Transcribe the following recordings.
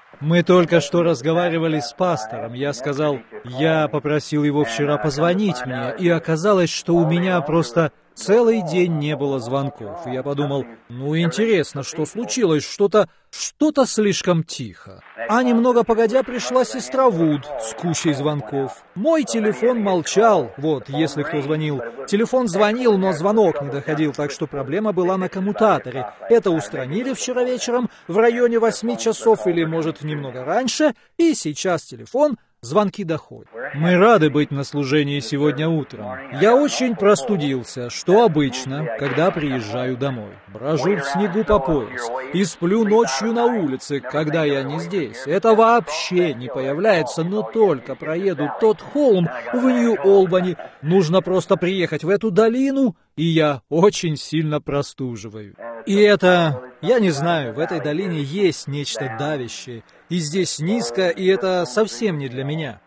Мы только что разговаривали с пастором. Я сказал, я попросил его вчера позвонить мне, и оказалось, что у меня просто целый день не было звонков. И я подумал, ну интересно, что случилось, что-то слишком тихо. А немного погодя пришла сестра Вуд с кучей звонков. Мой телефон молчал, вот, если кто звонил. Телефон звонил, но звонок не доходил, так что проблема была на коммутаторе. Это устранили вчера вечером в районе 8 часов или, может, немного раньше, и сейчас телефон... Звонки доходят. Мы рады быть на служении сегодня утром. Я очень простудился, что обычно, когда приезжаю домой. Брожу в снегу по пояс и сплю ночью на улице, когда я не здесь. Это вообще не появляется, но только проеду тот холм в Нью-Олбани. Нужно просто приехать в эту долину, и я очень сильно простуживаю. И это, я не знаю, в этой долине есть нечто давящее. И здесь низко, и это совсем не для меня.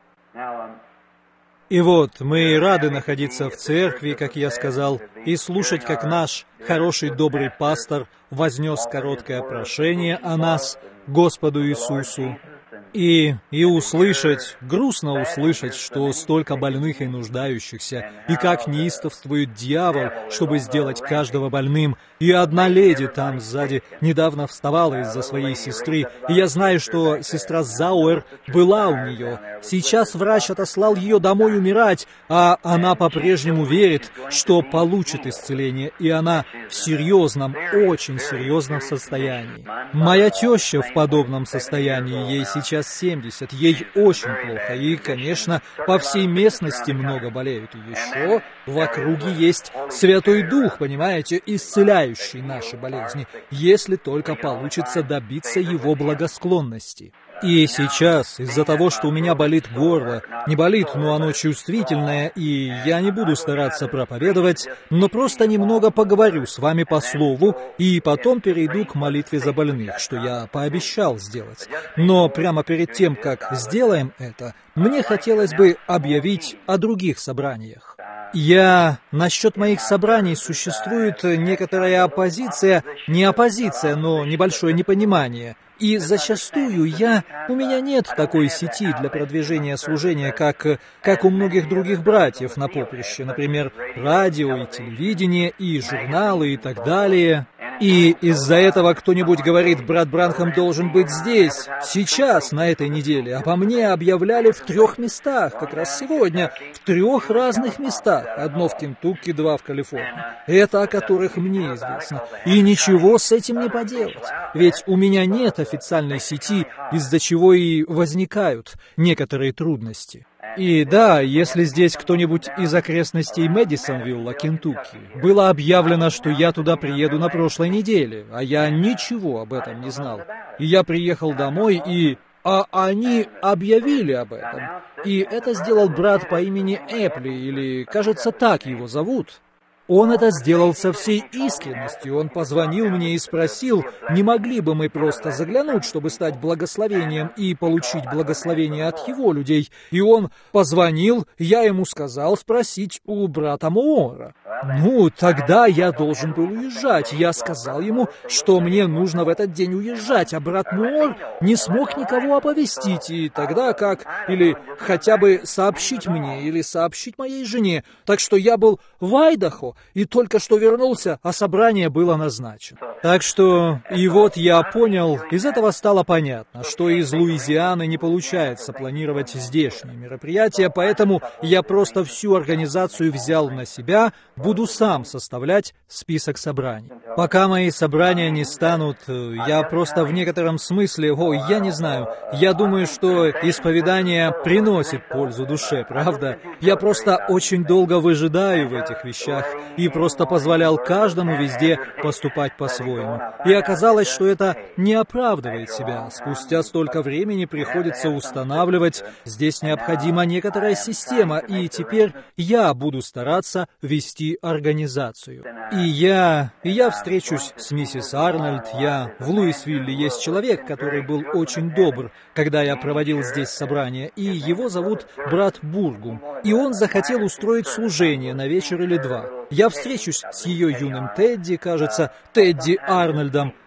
И вот, мы рады находиться в церкви, как я сказал, и слушать, как наш хороший добрый пастор вознес короткое прошение о нас, Господу Иисусу. И услышать, грустно услышать, что столько больных и нуждающихся, и как неистовствует дьявол, чтобы сделать каждого больным. И одна леди там сзади недавно вставала из-за своей сестры, и я знаю, что сестра Зауэр была у нее. Сейчас врач отослал ее домой умирать, а она по-прежнему верит, что получит исцеление, и она в серьезном, очень серьезном состоянии. Моя теща в подобном состоянии, ей сейчас 70, ей очень плохо, и, конечно, по всей местности много болеют, и еще в округе есть Святой Дух, понимаете, исцеляющий наши болезни, если только получится добиться Его благосклонности. И сейчас, из-за того, что у меня болит горло, не болит, но оно чувствительное, и я не буду стараться проповедовать, но просто немного поговорю с вами по слову, и потом перейду к молитве за больных, что я пообещал сделать. Но прямо перед тем, как сделаем это, мне хотелось бы объявить о других собраниях. Насчет моих собраний существует некоторая оппозиция, не оппозиция, но небольшое непонимание. И зачастую у меня нет такой сети для продвижения служения, как у многих других братьев на поприще, например, радио и телевидение, и журналы и так далее. И из-за этого кто-нибудь говорит, брат Бранхам должен быть здесь, сейчас, на этой неделе. Обо мне объявляли в 3 местах, как раз сегодня, в 3 разных местах. Одно в Кентукки, 2 в Калифорнии. Это о которых мне известно. И ничего с этим не поделать. Ведь у меня нет официальной сети, из-за чего и возникают некоторые трудности. И да, если здесь кто-нибудь из окрестностей Мэдисонвилла, Кентукки, было объявлено, что я туда приеду на прошлой неделе, а я ничего об этом не знал. И я приехал домой, а они объявили об этом. И это сделал брат по имени Эпли, или, кажется, так его зовут. Он это сделал со всей искренностью. Он позвонил мне и спросил, не могли бы мы просто заглянуть, чтобы стать благословением и получить благословение от его людей. И он позвонил, я ему сказал спросить у брата Моора. Ну, тогда я должен был уезжать. Я сказал ему, что мне нужно в этот день уезжать, а брат Моор не смог никого оповестить, и тогда или хотя бы сообщить мне, или сообщить моей жене. Так что я был в Айдахо, и только что вернулся, а собрание было назначено. Так что, и вот я понял, из этого стало понятно, что из Луизианы не получается планировать здешние мероприятия, поэтому я просто всю организацию взял на себя, буду сам составлять список собраний. Пока мои собрания не станут, я просто в некотором смысле, я не знаю, я думаю, что исповедание приносит пользу душе, правда? Я просто очень долго выжидаю в этих вещах и просто позволял каждому везде поступать по-своему. И оказалось, что это не оправдывает себя. Спустя столько времени приходится устанавливать, здесь необходима некоторая система, и теперь я буду стараться вести организацию. И я встречусь с миссис Арнольд, в Луисвилле есть человек, который был очень добр, когда я проводил здесь собрание, и его зовут брат Бургум, и он захотел устроить служение на вечер или 2. Я встречусь с ее юным Тедди, кажется, Тедди Арнольдом,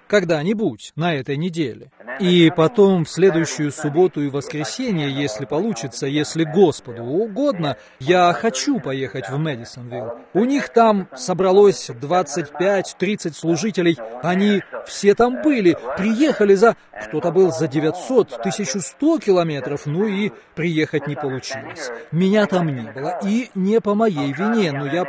когда-нибудь на этой неделе. И потом в следующую субботу и воскресенье, если получится, если Господу угодно, я хочу поехать в Мэдисонвилл. У них там собралось 25-30 служителей, они все там были, приехали кто-то был за 900, 1100 километров, ну и приехать не получилось. Меня там не было, и не по моей вине,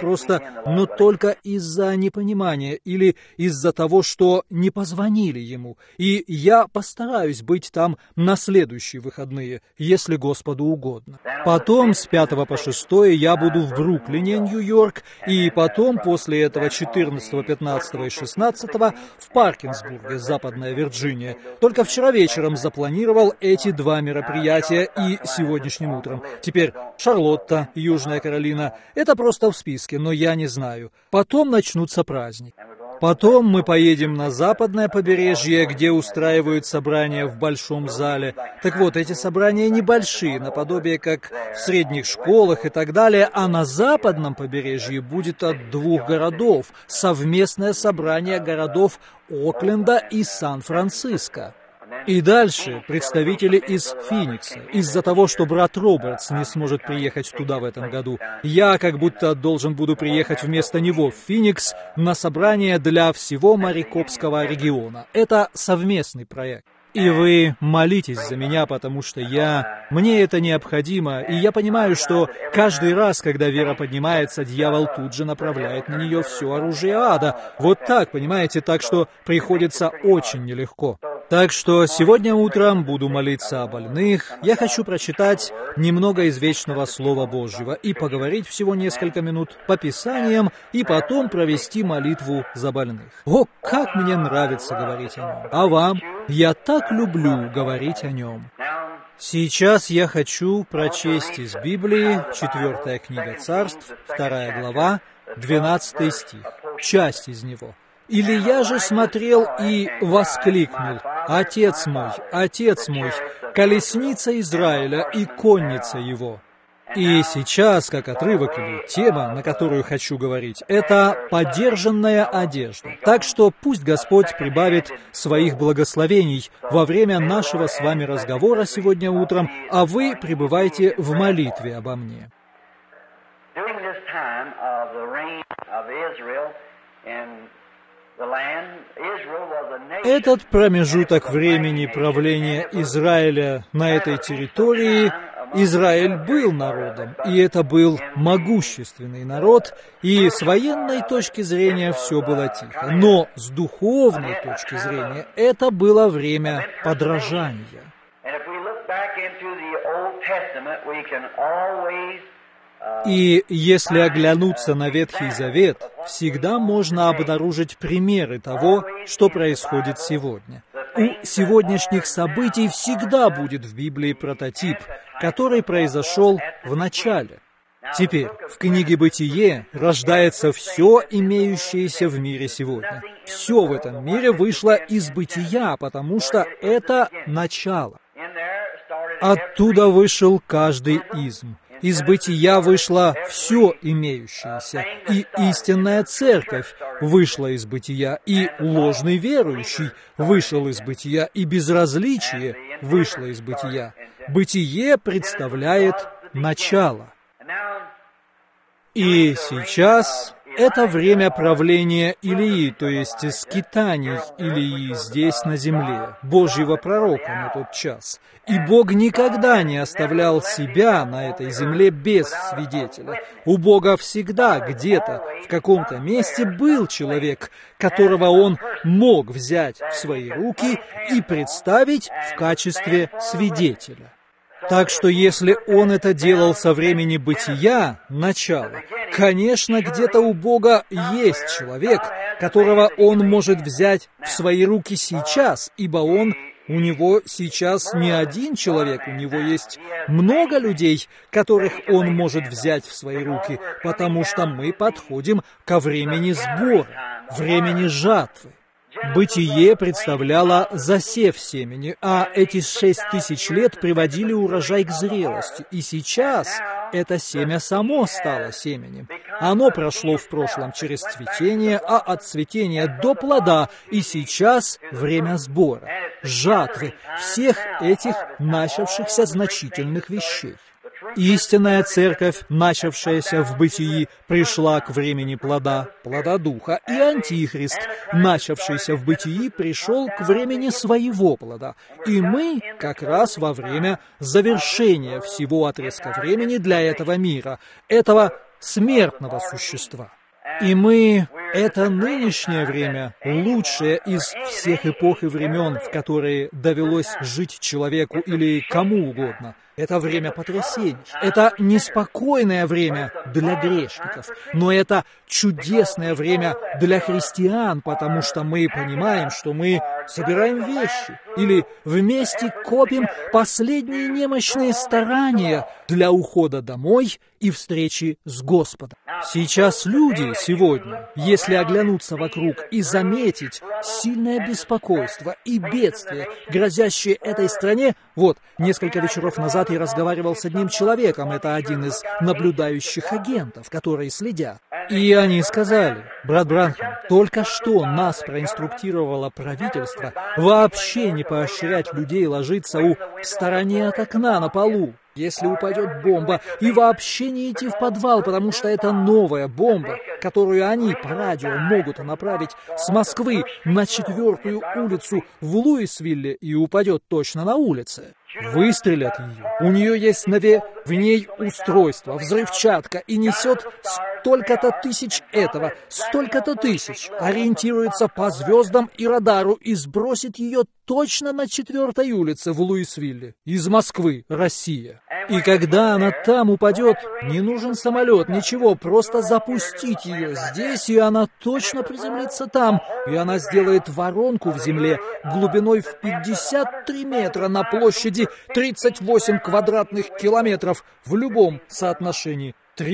но только из-за непонимания или из-за того, что не позвонили ему. И я постараюсь быть там на следующие выходные, если Господу угодно. Потом с 5 по 6 я буду в Бруклине, Нью-Йорк, и потом после этого 14, 15 и 16 в Паркинсбурге, Западная Вирджиния. Только вчера вечером запланировал эти два мероприятия и сегодняшним утром. Теперь Шарлотта, Южная Каролина. Это просто в списке, но я не знаю. Потом начнутся праздники. Потом мы поедем на западное побережье, где устраивают собрания в большом зале. Так вот, эти собрания небольшие, наподобие как в средних школах и так далее, а на западном побережье будет от 2 городов совместное собрание городов Окленда и Сан-Франциско. И дальше представители из Финикса. Из-за того, что брат Робертс не сможет приехать туда в этом году, я как будто должен буду приехать вместо него в Финикс на собрание для всего Марикопского региона. Это совместный проект. И вы молитесь за меня, потому что мне это необходимо, и я понимаю, что каждый раз, когда вера поднимается, дьявол тут же направляет на нее все оружие ада. Вот так, понимаете, так что приходится очень нелегко. Так что сегодня утром буду молиться о больных. Я хочу прочитать немного из Вечного Слова Божьего и поговорить всего несколько минут по Писаниям, и потом провести молитву за больных. О, как мне нравится говорить о нем! А вам? Я так люблю говорить о нем. Сейчас я хочу прочесть из Библии 4 книга Царств, 2 глава, 12 стих, часть из него. «Илья же смотрел и воскликнул: Отец мой, колесница Израиля и конница его». И сейчас, как отрывок или тема, на которую хочу говорить, это подержанная одежда. Так что пусть Господь прибавит своих благословений во время нашего с вами разговора сегодня утром, а вы пребывайте в молитве обо мне. Этот промежуток времени правления Израиля на этой территории, Израиль был народом, и это был могущественный народ, и с военной точки зрения все было тихо. Но с духовной точки зрения это было время подражания. И если оглянуться на Ветхий Завет, всегда можно обнаружить примеры того, что происходит сегодня. У сегодняшних событий всегда будет в Библии прототип, который произошел в начале. Теперь, в книге «Бытие» рождается все, имеющееся в мире сегодня. Все в этом мире вышло из бытия, потому что это начало. Оттуда вышел каждый изм. Из бытия вышло все имеющееся, и истинная церковь вышла из бытия, и ложный верующий вышел из бытия, и безразличие вышло из бытия. Бытие представляет начало. И сейчас это время правления Илии, то есть скитаний Илии здесь на земле, Божьего пророка на тот час. И Бог никогда не оставлял себя на этой земле без свидетеля. У Бога всегда где-то, в каком-то месте был человек, которого Он мог взять в свои руки и представить в качестве свидетеля. Так что если Он это делал со времени бытия, начала, конечно, где-то у Бога есть человек, которого Он может взять в свои руки сейчас, ибо у Него сейчас не один человек, у Него есть много людей, которых Он может взять в свои руки, потому что мы подходим ко времени сбора, времени жатвы. Бытие представляло засев семени, а эти 6000 лет приводили урожай к зрелости. И сейчас это семя само стало семенем. Оно прошло в прошлом через цветение, а от цветения до плода. И сейчас время сбора, жатвы всех этих начавшихся значительных вещей. Истинная церковь, начавшаяся в бытии, пришла к времени плода Духа, и Антихрист, начавшийся в бытии, пришел к времени своего плода. И мы как раз во время завершения всего отрезка времени для этого мира, этого смертного существа. И мы, это нынешнее время, лучшее из всех эпох и времен, в которые довелось жить человеку или кому угодно. Это время потрясений. Это неспокойное время для грешников, но это чудесное время для христиан, потому что мы понимаем, что мы собираем вещи или вместе копим последние немощные старания для ухода домой и встречи с Господом. Сейчас люди сегодня, если оглянуться вокруг и заметить сильное беспокойство и бедствие, грозящее этой стране, вот, несколько вечеров назад я разговаривал с одним человеком, это один из наблюдающих агентов, которые следят. И они сказали: брат Бранхам, только что нас проинструктировало правительство вообще не поощрять людей ложиться в стороне от окна на полу, если упадет бомба, и вообще не идти в подвал, потому что это новая бомба, которую они по радио могут направить с Москвы на 4-ю улицу в Луисвилле и упадет точно на улице. Выстрелят ее. У нее есть в ней устройство, взрывчатка, и несет столько-то тысяч этого, столько-то тысяч, ориентируется по звездам и радару и сбросит ее точно на 4-й улице в Луисвилле, из Москвы, Россия. И когда она там упадет, не нужен самолет, ничего, просто запустить ее здесь, и она точно приземлится там, и она сделает воронку в земле глубиной в 53 метра на площади 38 квадратных километров в любом соотношении.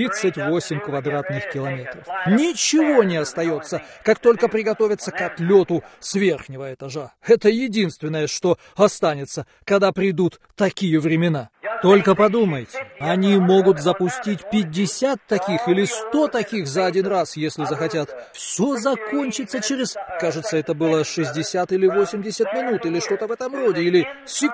38 квадратных километров. Ничего не остается, как только приготовиться к отлету с верхнего этажа. Это единственное, что останется, когда придут такие времена. Только подумайте, они могут запустить 50 таких или 100 таких за один раз, если захотят. Все закончится через, кажется, это было 60 или 80 минут, или что-то в этом роде, или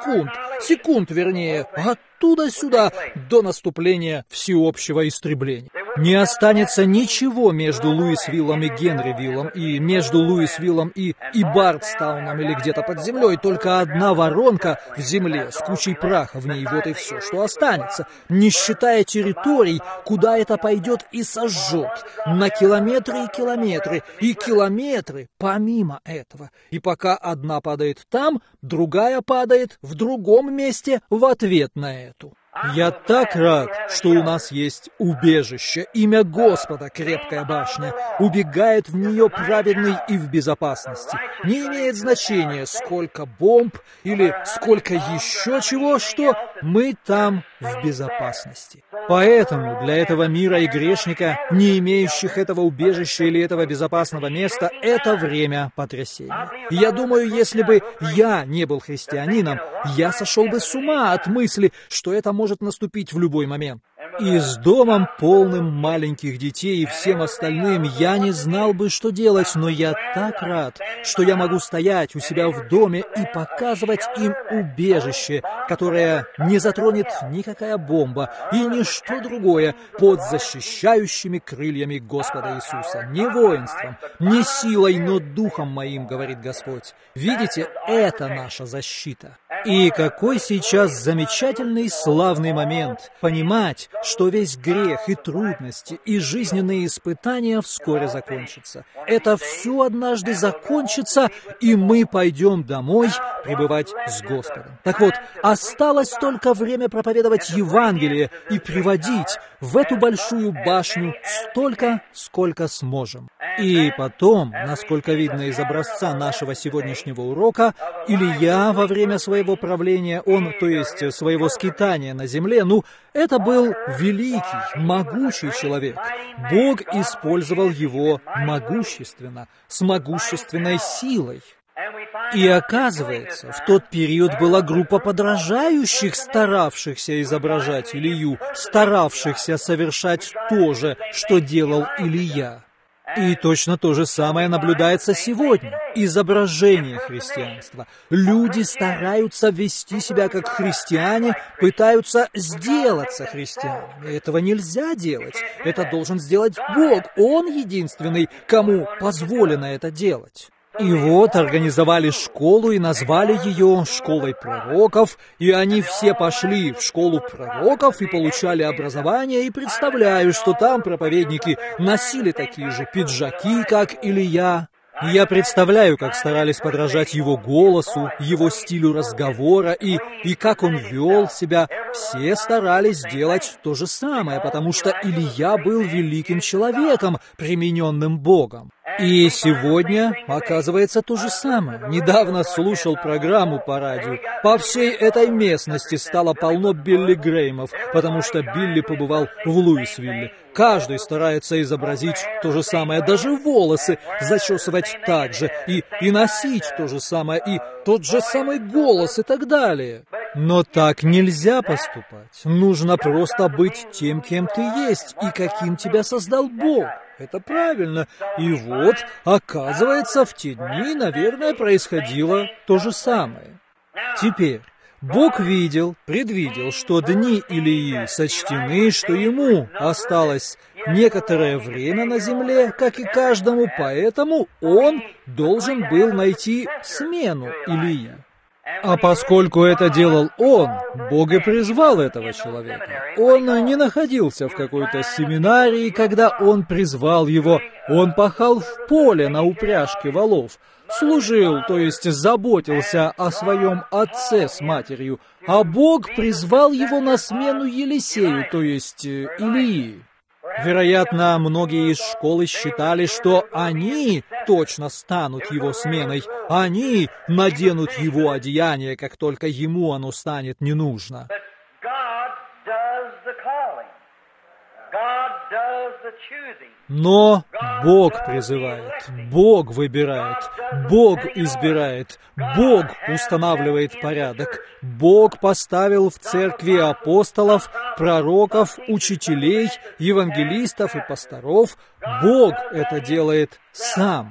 секунд вернее, оттуда сюда, до наступления всеобщего истребления. Не останется ничего между Луисвиллом и Генривиллом, и между Луисвиллом и Бардстауном или где-то под землей, только одна воронка в земле с кучей праха в ней, вот и все, что останется, не считая территорий, куда это пойдет и сожжет, на километры и километры, и километры помимо этого. И пока одна падает там, другая падает в другом месте в ответ на эту. Я так рад, что у нас есть убежище, имя Господа, крепкая башня, убегает в нее праведный и в безопасности. Не имеет значения, сколько бомб или сколько еще чего, что мы там в безопасности. Поэтому для этого мира и грешника, не имеющих этого убежища или этого безопасного места, это время потрясения. И я думаю, если бы я не был христианином, я сошел бы с ума от мысли, что это может наступить в любой момент. И с домом, полным маленьких детей и всем остальным, я не знал бы, что делать, но я так рад, что я могу стоять у себя в доме и показывать им убежище, которое не затронет никакая бомба и ничто другое под защищающими крыльями Господа Иисуса. Не воинством, не силой, но духом моим, говорит Господь. Видите, это наша защита. И какой сейчас замечательный славный момент понимать, что весь грех и трудности и жизненные испытания вскоре закончатся. Это все однажды закончится, и мы пойдем домой пребывать с Господом. Так вот, осталось только время проповедовать Евангелие и приводить в эту большую башню столько, сколько сможем. И потом, насколько видно из образца нашего сегодняшнего урока, Илия во время своего правления, то есть своего скитания на земле, это был великий, могучий человек. Бог использовал его могущественно, с могущественной силой. И оказывается, в тот период была группа подражающих, старавшихся изображать Илью, старавшихся совершать то же, что делал Илия. И точно то же самое наблюдается сегодня. Изображение христианства. Люди стараются вести себя как христиане, пытаются сделаться христианами. Этого нельзя делать. Это должен сделать Бог. Он единственный, кому позволено это делать. И вот организовали школу и назвали ее «Школой пророков», и они все пошли в школу пророков и получали образование, и представляю, что там проповедники носили такие же пиджаки, как Илия. И я представляю, как старались подражать его голосу, его стилю разговора и как он вел себя. Все старались сделать то же самое, потому что Илия был великим человеком, примененным Богом. И сегодня оказывается то же самое. Недавно слушал программу по радио. По всей этой местности стало полно Билли Греймов, потому что Билли побывал в Луисвилле. Каждый старается изобразить то же самое, даже волосы зачесывать так же, и носить то же самое, и тот же самый голос и так далее. Но так нельзя поступать. Нужно просто быть тем, кем ты есть, и каким тебя создал Бог. Это правильно. И вот, оказывается, в те дни, наверное, происходило то же самое. Теперь, Бог предвидел, что дни Илии сочтены, что ему осталось некоторое время на земле, как и каждому, поэтому он должен был найти смену Илии. А поскольку это делал он, Бог и призвал этого человека. Он не находился в какой-то семинарии, когда он призвал его. Он пахал в поле на упряжке волов, служил, то есть заботился о своем отце с матерью, а Бог призвал его на смену Елисею, то есть Илии. Вероятно, многие из школы считали, что они точно станут его сменой. Они наденут его одеяние, как только ему оно станет не нужно. Но Бог призывает, Бог выбирает, Бог избирает, Бог устанавливает порядок. Бог поставил в церкви апостолов, пророков, учителей, евангелистов и пасторов. Бог это делает сам.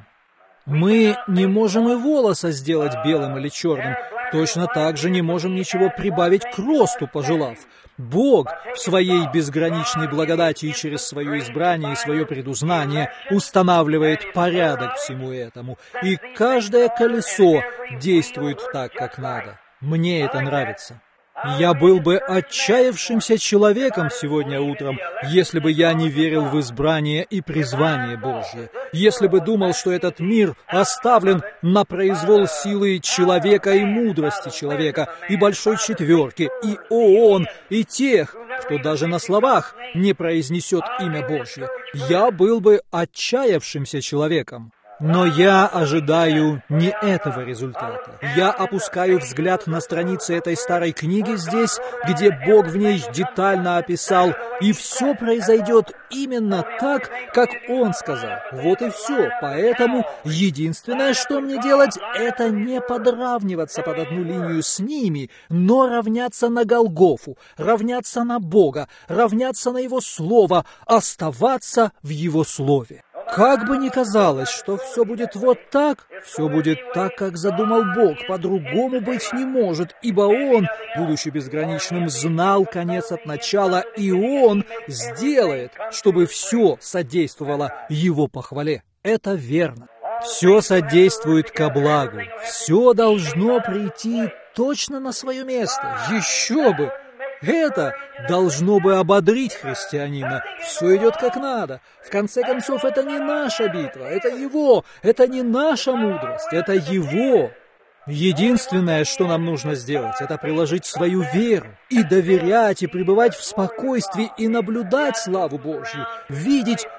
Мы не можем и волоса сделать белым или черным. Точно так же не можем ничего прибавить к росту, пожелав. Бог в своей безграничной благодати и через свое избрание и свое предузнание устанавливает порядок всему этому. И каждое колесо действует так, как надо. Мне это нравится. Я был бы отчаявшимся человеком сегодня утром, если бы я не верил в избрание и призвание Божье, если бы думал, что этот мир оставлен на произвол силы человека и мудрости человека, и Большой Четверки, и ООН, и тех, кто даже на словах не произнесет имя Божье. Я был бы отчаявшимся человеком. Но я ожидаю не этого результата. Я опускаю взгляд на страницы этой старой книги здесь, где Бог в ней детально описал, и все произойдет именно так, как Он сказал. Вот и все. Поэтому единственное, что мне делать, это не подравниваться под одну линию с ними, но равняться на Голгофу, равняться на Бога, равняться на Его Слово, оставаться в Его Слове. Как бы ни казалось, что все будет вот так, все будет так, как задумал Бог, по-другому быть не может, ибо Он, будучи безграничным, знал конец от начала, и Он сделает, чтобы все содействовало Его похвале. Это верно. Все содействует ко благу, все должно прийти точно на свое место. Еще бы! Это должно бы ободрить христианина. Все идет как надо. В конце концов, это не наша битва, это Его. Это не наша мудрость, это Его. Единственное, что нам нужно сделать, это приложить свою веру и доверять, и пребывать в спокойствии, и наблюдать славу Божью, видеть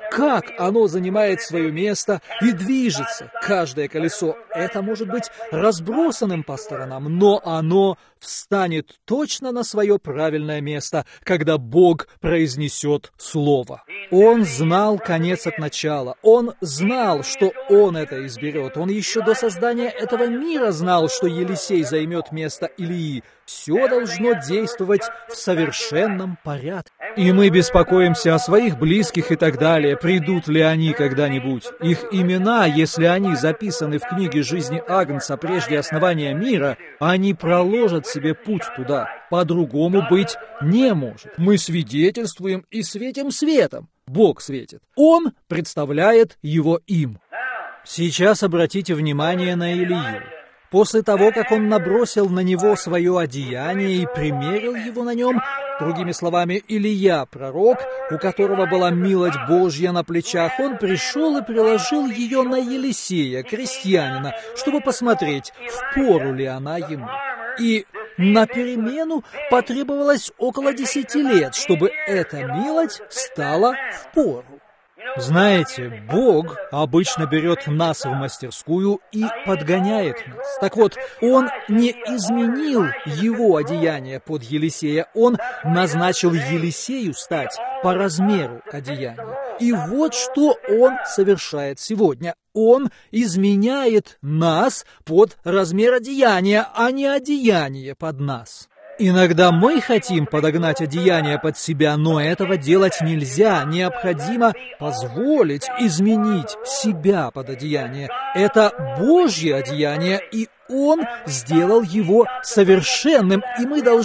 как оно занимает свое место и движется. Каждое колесо, это может быть разбросанным по сторонам, но оно встанет точно на свое правильное место, когда Бог произнесет слово. Он знал конец от начала. Он знал, что он это изберет. Он еще до создания этого мира знал, что Елисей займет место Илии. Все должно действовать в совершенном порядке. И мы беспокоимся о своих близких и так далее. Придут ли они когда-нибудь? Их имена, если они записаны в книге жизни Агнца прежде основания мира, они проложат себе путь туда. По-другому быть не может. Мы свидетельствуем и светим светом. Бог светит. Он представляет его им. Сейчас обратите внимание на Илию. После того, как он набросил на него свое одеяние и примерил его на нем, другими словами, Илия, пророк, у которого была милость Божья на плечах, он пришел и приложил ее на Елисея, крестьянина, чтобы посмотреть, впору ли она ему. И на перемену потребовалось около 10 лет, чтобы эта милость стала впору. Знаете, Бог обычно берет нас в мастерскую и подгоняет нас. Так вот, Он не изменил его одеяние под Елисея, Он назначил Елисею стать по размеру одеяния. И вот что Он совершает сегодня. Он изменяет нас под размер одеяния, а не одеяние под нас. Иногда мы хотим подогнать одеяние под себя, но этого делать нельзя. Необходимо позволить изменить себя под одеяние. Это Божье одеяние, и Он сделал его совершенным, и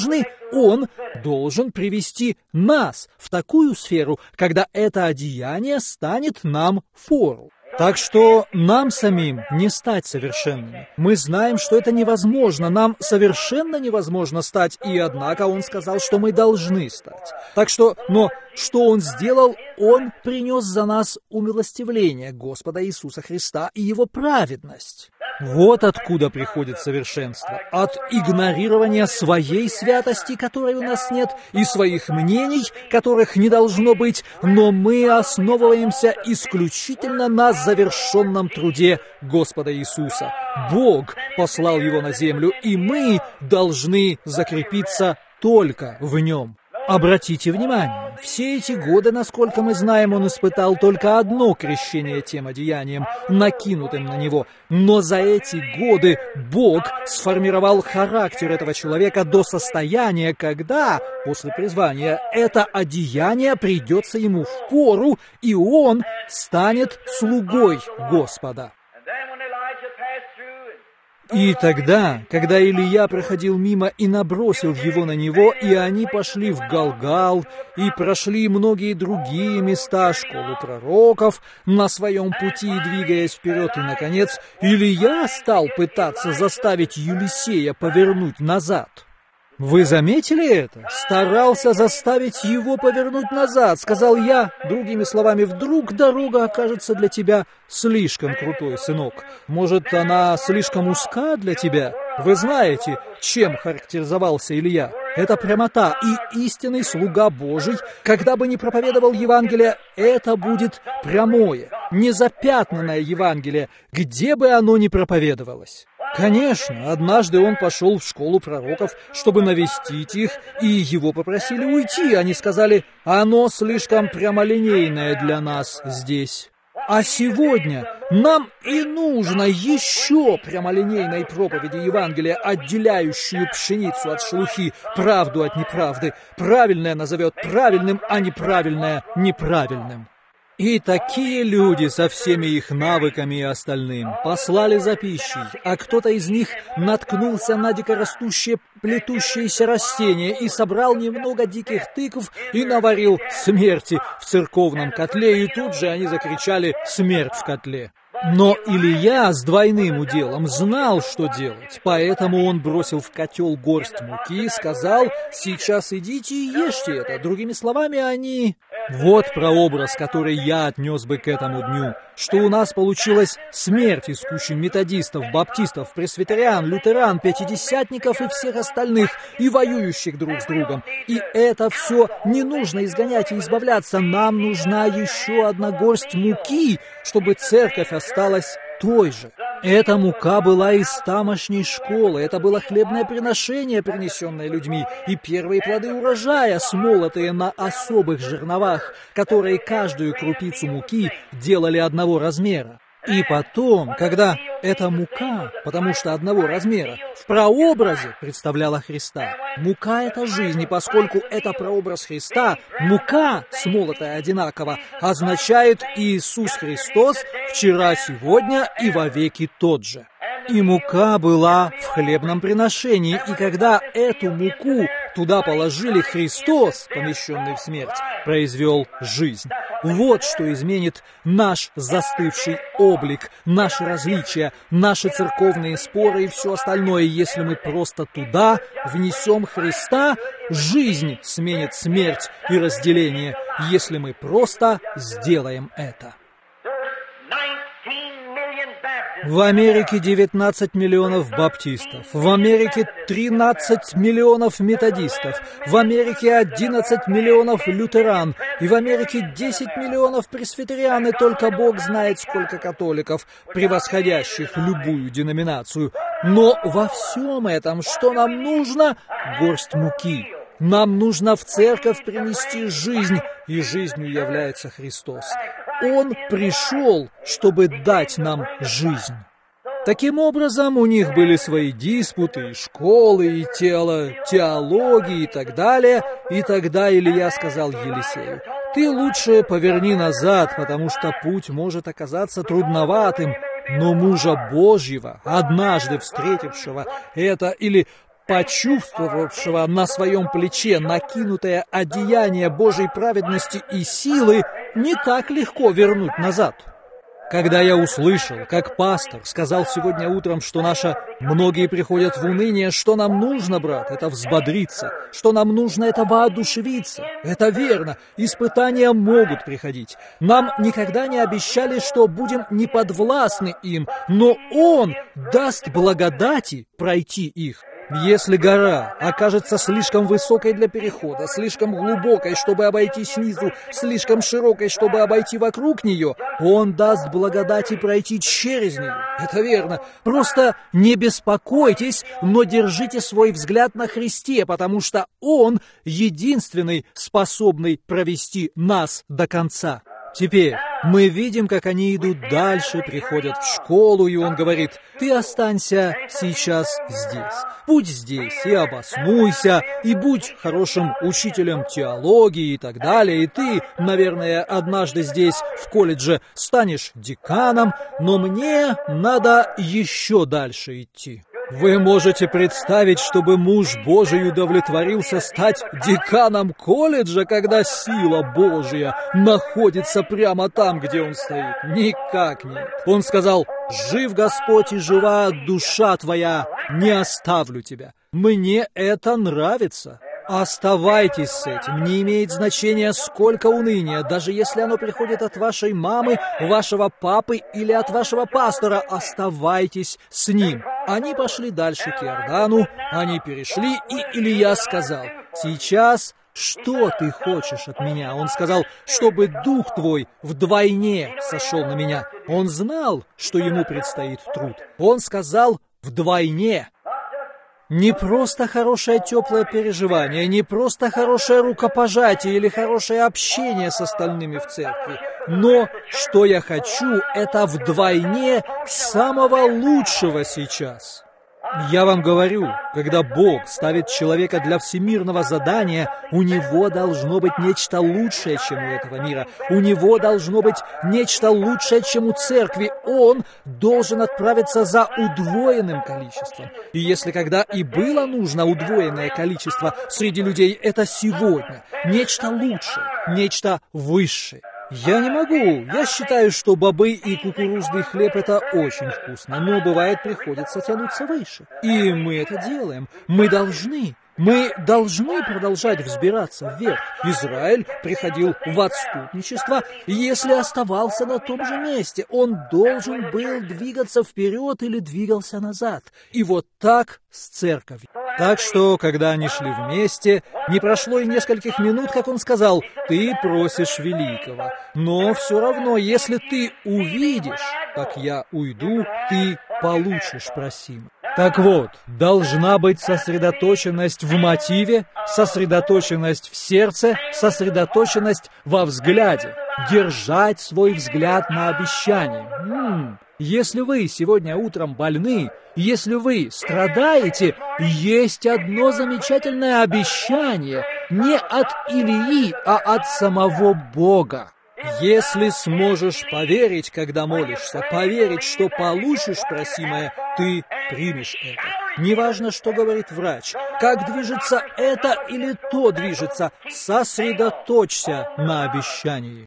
Он должен привести нас в такую сферу, когда это одеяние станет нам впору. Так что нам самим не стать совершенными. Мы знаем, что это невозможно. Нам совершенно невозможно стать, и однако Он сказал, что мы должны стать. Так что, но что Он сделал? Он принес за нас умилостивление Господа Иисуса Христа и Его праведность. Вот откуда приходит совершенство. От игнорирования своей святости, которой у нас нет, и своих мнений, которых не должно быть, но мы основываемся исключительно на завершенном труде Господа Иисуса. Бог послал Его на землю, и мы должны закрепиться только в Нем. Обратите внимание, все эти годы, насколько мы знаем, Он испытал только одно крещение тем одеянием, накинутым на Него. Но за эти годы Бог сформировал характер этого человека до состояния, когда, после призвания, это одеяние придется ему впору, и он станет слугой Господа. И тогда, когда Илия проходил мимо и набросил его на него, и они пошли в Галгал, и прошли многие другие места, школы пророков, на своем пути двигаясь вперед, и, наконец, Илия стал пытаться заставить Елисея повернуть назад. Вы заметили это? Старался заставить его повернуть назад. Сказал я, другими словами, вдруг дорога окажется для тебя слишком крутой, сынок. Может, она слишком узка для тебя? Вы знаете, чем характеризовался Илия? Это прямота, и истинный слуга Божий, когда бы ни проповедовал Евангелие, это будет прямое, незапятнанное Евангелие, где бы оно ни проповедовалось. Конечно, однажды он пошел в школу пророков, чтобы навестить их, и его попросили уйти. Они сказали, оно слишком прямолинейное для нас здесь. А сегодня нам и нужно еще прямолинейной проповеди Евангелия, отделяющую пшеницу от шелухи, правду от неправды. Правильное назовет правильным, а неправильное — неправильным. И такие люди со всеми их навыками и остальным послали за пищей, а кто-то из них наткнулся на дикорастущее плетущееся растение и собрал немного диких тыкв и наварил смерти в церковном котле, и тут же они закричали «Смерть в котле!». Но Илия с двойным уделом знал, что делать, поэтому он бросил в котел горсть муки и сказал, «Сейчас идите и ешьте это». Другими словами, они Вот прообраз, который я отнес бы к этому дню, что у нас получилась смерть из кучи методистов, баптистов, пресвитериан, лютеран, пятидесятников и всех остальных, и воюющих друг с другом. И это все не нужно изгонять и избавляться. Нам нужна еще одна горсть муки, чтобы церковь осталась той же. Эта мука была из тамошней школы, это было хлебное приношение, принесенное людьми, и первые плоды урожая, смолотые на особых жерновах, которые каждую крупицу муки делали одного размера. И потом, когда эта мука, потому что одного размера, в прообразе представляла Христа. Мука — это жизнь, и поскольку это прообраз Христа, мука, смолотая одинаково, означает Иисус Христос вчера, сегодня и вовеки тот же. И мука была в хлебном приношении, и когда эту муку туда положили, Христос, помещенный в смерть, произвел жизнь. Вот что изменит наш застывший облик, наши различия, наши церковные споры и все остальное. Если мы просто туда внесем Христа, жизнь сменит смерть и разделение, если мы просто сделаем это. В Америке 19 миллионов баптистов, в Америке 13 миллионов методистов, в Америке 11 миллионов лютеран, и в Америке 10 миллионов пресвитериан, и только Бог знает, сколько католиков, превосходящих любую деноминацию. Но во всем этом, что нам нужно? Горсть муки. Нам нужно в церковь принести жизнь, и жизнью является Христос. Он пришел, чтобы дать нам жизнь. Таким образом, у них были свои диспуты, и школы, и теологии и так далее. И тогда Илья сказал Елисею: «Ты лучше поверни назад, потому что путь может оказаться трудноватым, но мужа Божьего, однажды встретившего это или почувствовавшего на своем плече накинутое одеяние Божьей праведности и силы, не так легко вернуть назад». Когда я услышал, как пастор сказал сегодня утром, что многие приходят в уныние, что нам нужно, брат, это взбодриться, что нам нужно, это воодушевиться. Это верно, испытания могут приходить. Нам никогда не обещали, что будем неподвластны им, но Он даст благодати пройти их. Если гора окажется слишком высокой для перехода, слишком глубокой, чтобы обойти снизу, слишком широкой, чтобы обойти вокруг нее, Он даст благодати пройти через нее. Это верно. Просто не беспокойтесь, но держите свой взгляд на Христе, потому что Он единственный, способный провести нас до конца. Теперь мы видим, как они идут дальше, приходят в школу, и он говорит: «Ты останься сейчас здесь. Будь здесь и обоснуйся, и будь хорошим учителем теологии и так далее. И ты, наверное, однажды здесь, в колледже, станешь деканом, но мне надо еще дальше идти». Вы можете представить, чтобы муж Божий удовлетворился стать деканом колледжа, когда сила Божья находится прямо там, где он стоит? Никак нет. Он сказал: «Жив Господь и жива душа твоя, не оставлю тебя». Мне это нравится. Оставайтесь с этим. Не имеет значения, сколько уныния, даже если оно приходит от вашей мамы, вашего папы или от вашего пастора. Оставайтесь с ним. Они пошли дальше к Иордану, они перешли, и Илья сказал: «Сейчас что ты хочешь от меня?» Он сказал: «Чтобы дух твой вдвойне сошел на меня». Он знал, что ему предстоит труд. Он сказал: «вдвойне». Не просто хорошее теплое переживание, не просто хорошее рукопожатие или хорошее общение с остальными в церкви, но что я хочу, это вдвойне самого лучшего сейчас. Я вам говорю, когда Бог ставит человека для всемирного задания, у него должно быть нечто лучшее, чем у этого мира. У него должно быть нечто лучшее, чем у церкви. Он должен отправиться за удвоенным количеством. И если когда и было нужно удвоенное количество среди людей, это сегодня. Нечто лучшее, нечто высшее. Я не могу. Я считаю, что бобы и кукурузный хлеб — это очень вкусно, но бывает приходится тянуться выше. И мы это делаем. Мы должны. Мы должны продолжать взбираться вверх. Израиль приходил в отступничество, и если оставался на том же месте, он должен был двигаться вперед или двигался назад. И вот так с церковью. Так что, когда они шли вместе, не прошло и нескольких минут, как он сказал: «Ты просишь великого, но все равно, если ты увидишь, как я уйду, ты получишь просимое». Так вот, должна быть сосредоточенность в мотиве, сосредоточенность в сердце, сосредоточенность во взгляде. Держать свой взгляд на обещание. Если вы сегодня утром больны, если вы страдаете, есть одно замечательное обещание не от Илии, а от самого Бога. Если сможешь поверить, когда молишься, поверить, что получишь просимое, ты примешь это. Неважно, что говорит врач, как движется это или то движется, сосредоточься на обещании.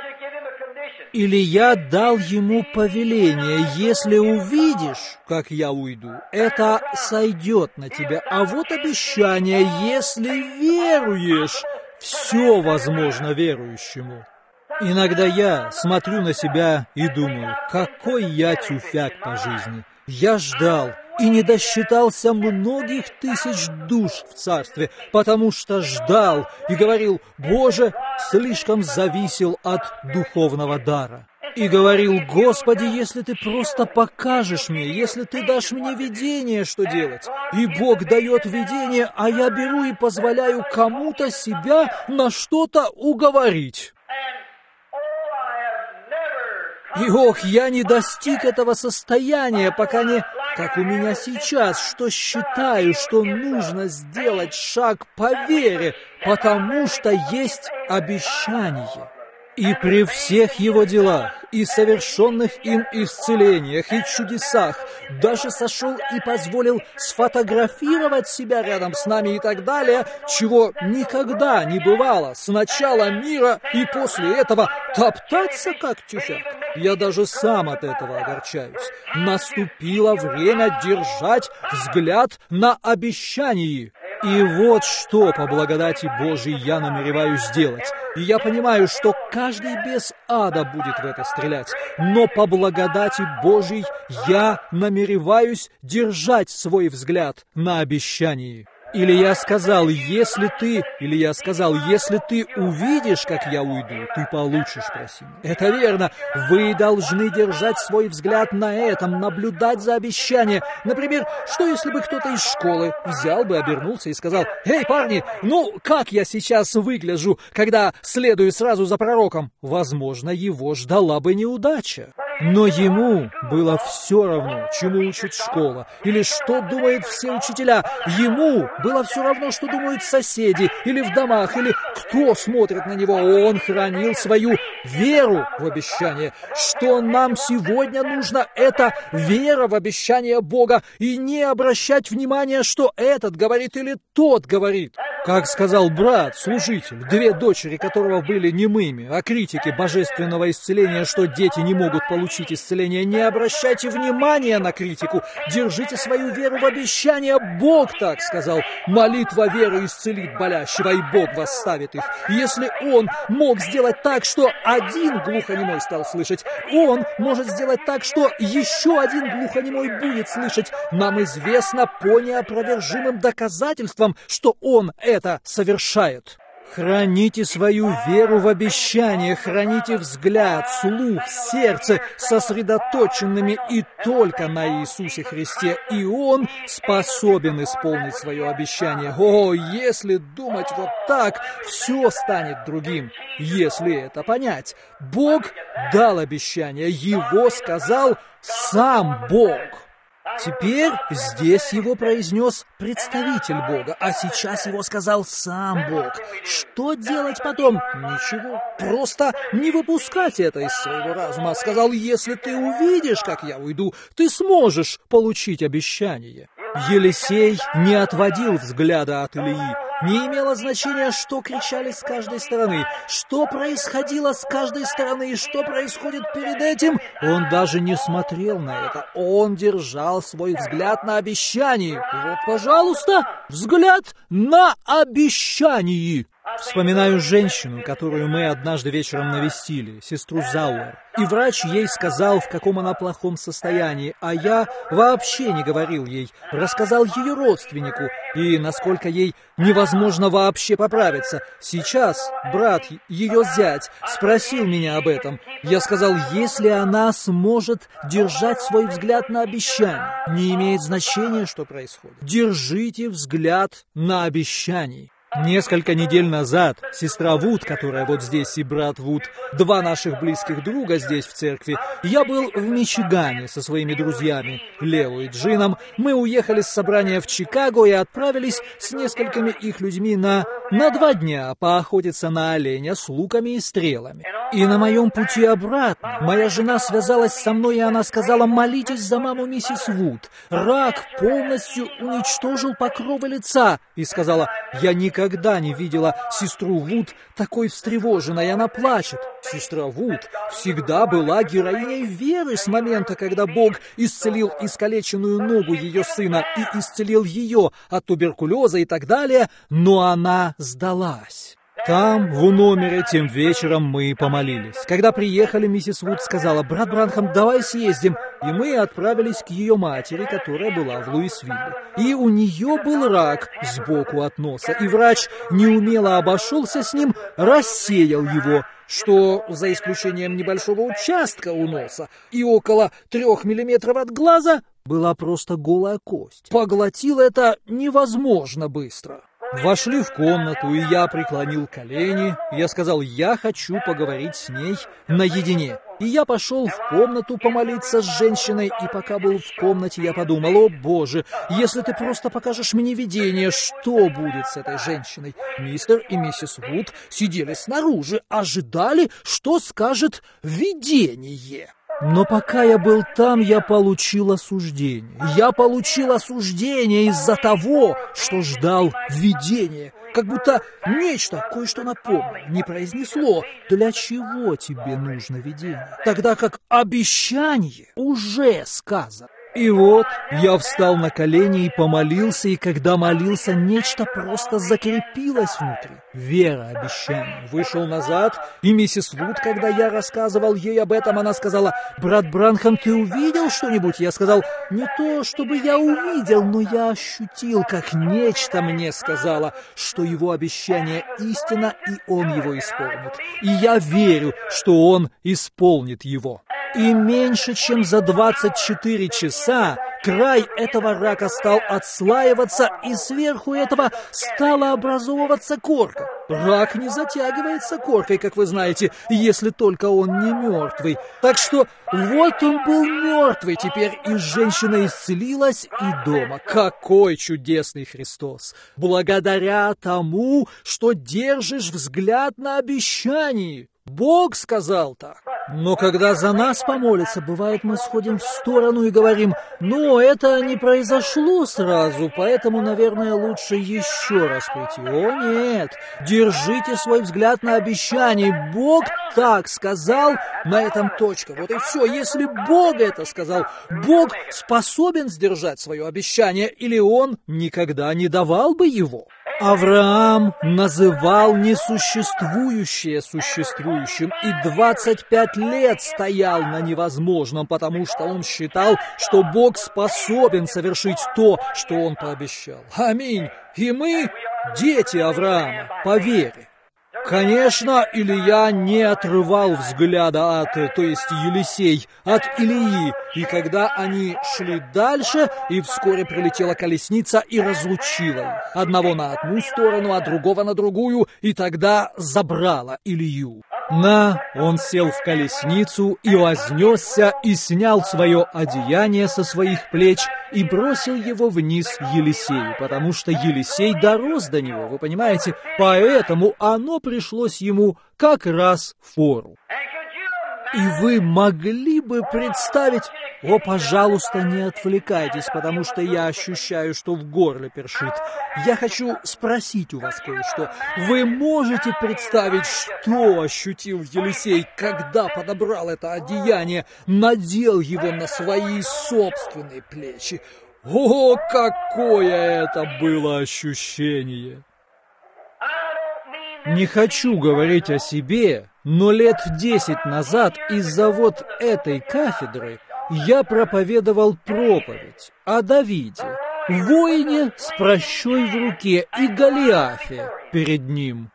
Илья дал ему повеление: если увидишь, как я уйду, это сойдет на тебя. А вот обещание: если веруешь, все возможно верующему. Иногда я смотрю на себя и думаю, какой я тюфяк по жизни. Я ждал и не досчитался многих тысяч душ в царстве, потому что ждал и говорил: Боже, слишком зависел от духовного дара. И говорил: Господи, если ты просто покажешь мне, если ты дашь мне видение, что делать. И Бог дает видение, а я беру и позволяю кому-то себя на что-то уговорить. И ох, я не достиг этого состояния, пока не, как у меня сейчас, что считаю, что нужно сделать шаг по вере, потому что есть обещание. И при всех его делах, и совершенных им исцелениях, и чудесах, даже сошел и позволил сфотографировать себя рядом с нами и так далее, чего никогда не бывало с начала мира, и после этого топтаться как тюфяк. Я даже сам от этого огорчаюсь. Наступило время держать взгляд на обещании. И вот что по благодати Божией я намереваюсь сделать. И я понимаю, что каждый бес ада будет в это стрелять. Но по благодати Божией я намереваюсь держать свой взгляд на обещании. Илья сказал: если ты увидишь, как я уйду, ты получишь просимое. Это верно. Вы должны держать свой взгляд на этом, наблюдать за обещание. Например, что если бы кто-то из школы взял бы, обернулся и сказал: «Эй, парни, ну как я сейчас выгляжу, когда следую сразу за пророком?» Возможно, его ждала бы неудача. Но ему было все равно, чему учит школа, или что думают все учителя. Ему было все равно, что думают соседи, или в домах, или кто смотрит на него. Он хранил свою веру в обещание. Что нам сегодня нужно, это вера в обещание Бога, и не обращать внимания, что этот говорит или тот говорит. Как сказал брат, служитель, 2 дочери которого были немыми, о критике божественного исцеления, что дети не могут получить исцеление. Не обращайте внимания на критику, держите свою веру в обещание. Бог так сказал: молитва веры исцелит болящего, и Бог восставит их. Если Он мог сделать так, что один глухонемой стал слышать, Он может сделать так, что еще один глухонемой будет слышать. Нам известно по неопровержимым доказательствам, что Он это совершает. Храните свою веру в обещание, храните взгляд, слух, сердце сосредоточенными и только на Иисусе Христе, и Он способен исполнить свое обещание. О, если думать вот так, все станет другим. Если это понять, Бог дал обещание, Его сказал сам Бог. Теперь здесь его произнес представитель Бога, а сейчас его сказал сам Бог. Что делать потом? Ничего. Просто не выпускать это из своего разума. Сказал: если ты увидишь, как я уйду, ты сможешь получить обещание. Елисей не отводил взгляда от Илии. Не имело значения, что кричали с каждой стороны, что происходило с каждой стороны и что происходит перед этим. Он даже не смотрел на это. Он держал свой взгляд на обещании. Вот, пожалуйста, взгляд на обещании. Вспоминаю женщину, которую мы однажды вечером навестили, сестру Зауэр. И врач ей сказал, в каком она плохом состоянии, а я вообще не говорил ей, рассказал ее родственнику, и насколько ей невозможно вообще поправиться. Сейчас брат, ее зять, спросил меня об этом. Я сказал, если она сможет держать свой взгляд на обещание, не имеет значения, что происходит. Держите взгляд на обещание. Несколько недель назад сестра Вуд, которая вот здесь, и брат Вуд, два наших близких друга здесь в церкви, я был в Мичигане со своими друзьями, Лео и Джином. Мы уехали с собрания в Чикаго и отправились с несколькими их людьми на 2 дня поохотиться на оленя с луками и стрелами. И на моем пути обратно моя жена связалась со мной, и она сказала, молитесь за маму миссис Вуд. Рак полностью уничтожил покровы лица. И сказала, я никогда не видела сестру Вуд такой встревоженной, она плачет. Сестра Вуд всегда была героиней веры с момента, когда Бог исцелил искалеченную ногу ее сына и исцелил ее от туберкулеза и так далее, но она сдалась. Там, в номере, тем вечером мы помолились. Когда приехали, миссис Вуд сказала, брат Бранхам, давай съездим. И мы отправились к ее матери, которая была в Луисвилле. И у нее был рак сбоку от носа, и врач неумело обошелся с ним, рассеял его, что, за исключением небольшого участка у носа и около 3 миллиметров от глаза, была просто голая кость. Поглотил это невозможно быстро. Вошли в комнату, и я преклонил колени. Я сказал, я хочу поговорить с ней наедине. И я пошел в комнату помолиться с женщиной, и пока был в комнате, я подумал, о Боже, если ты просто покажешь мне видение, что будет с этой женщиной? Мистер и миссис Вуд сидели снаружи, ожидали, что скажет видение. Но пока я был там, я получил осуждение. Я получил осуждение из-за того, что ждал видения. Как будто нечто, кое-что напомнило, не произнесло, для чего тебе нужно видение, тогда как обещание уже сказано. И вот я встал на колени и помолился, и когда молился, нечто просто закрепилось внутри. Вера обещания. Вышел назад, и миссис Вуд, когда я рассказывал ей об этом, она сказала, брат Бранхам, ты увидел что-нибудь? Я сказал, не то, чтобы я увидел, но я ощутил, как нечто мне сказала, что его обещание истина, и он его исполнит. И я верю, что он исполнит его. И меньше чем за 24 часа край этого рака стал отслаиваться, и сверху этого стала образовываться корка. Рак не затягивается коркой, как вы знаете, если только он не мертвый. Так что вот он был мертвый теперь, и женщина исцелилась, и дома. Какой чудесный Христос! Благодаря тому, что держишь взгляд на обещании. Бог сказал так. Но когда за нас помолятся, бывает, мы сходим в сторону и говорим, ну, это не произошло сразу, поэтому, наверное, лучше еще раз прийти. О, нет, держите свой взгляд на обещание. Бог так сказал, на этом точка. Вот и все. Если Бог это сказал, Бог способен сдержать свое обещание, или Он никогда не давал бы его. Авраам называл несуществующее существующим и 25 лет стоял на невозможном, потому что он считал, что Бог способен совершить то, что он пообещал. Аминь. И мы дети Авраама по вере. Конечно, Илья не отрывал взгляда то есть Елисей, от Илии, и когда они шли дальше, и вскоре прилетела колесница и разлучила их. Одного на одну сторону, а другого на другую, и тогда забрала Илью. Он сел в колесницу и вознесся, и снял свое одеяние со своих плеч, и бросил его вниз Елисею, потому что Елисей дорос до него, вы понимаете? Поэтому оно пришлось ему как раз впору. И вы могли бы представить... О, пожалуйста, не отвлекайтесь, потому что я ощущаю, что в горле першит. Я хочу спросить у вас кое-что. Вы можете представить, что ощутил Елисей, когда подобрал это одеяние, надел его на свои собственные плечи? О, какое это было ощущение! Не хочу говорить о себе, но лет 10 назад из-за вот этой кафедры я проповедовал проповедь о Давиде, воине с пращой в руке и Голиафе перед ним.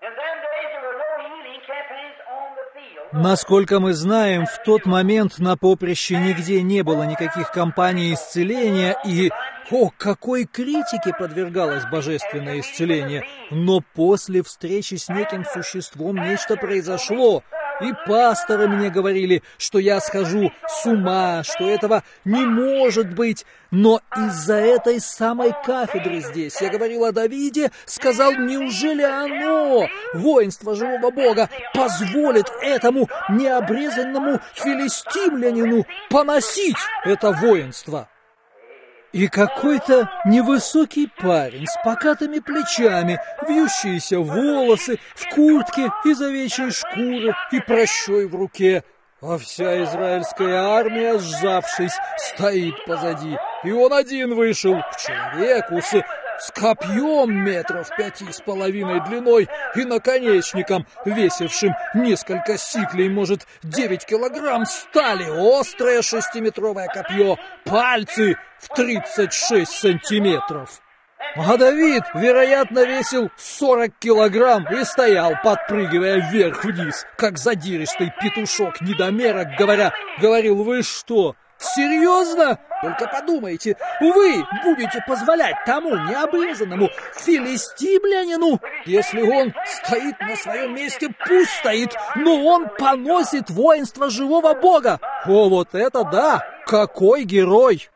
Насколько мы знаем, в тот момент на поприще нигде не было никаких кампаний исцеления, и, о, какой критике подвергалось божественное исцеление! Но после встречи с неким существом нечто произошло, и пасторы мне говорили, что я схожу с ума, что этого не может быть. Но из-за этой самой кафедры здесь я говорил о Давиде, сказал, неужели оно, воинство живого Бога, позволит этому необрезанному филистимлянину поносить это воинство? И какой-то невысокий парень с покатыми плечами, вьющиеся волосы, в куртке из овечьей шкуры и пращой в руке, а вся израильская армия, сжавшись, стоит позади. И он один вышел к человеку с копьем 5,5 метров длиной и наконечником, весившим несколько сиклей, может, 9 килограмм стали, острое 6-метровое копье, пальцы в 36 сантиметров. А Давид, вероятно, весил 40 килограмм и стоял, подпрыгивая вверх-вниз, как задиристый петушок-недомерок, говорил, вы что, серьезно? Только подумайте, вы будете позволять тому необрезанному филистимлянину, если он стоит на своем месте, пусть стоит, но он поносит воинство живого Бога. О, вот это да! Какой герой!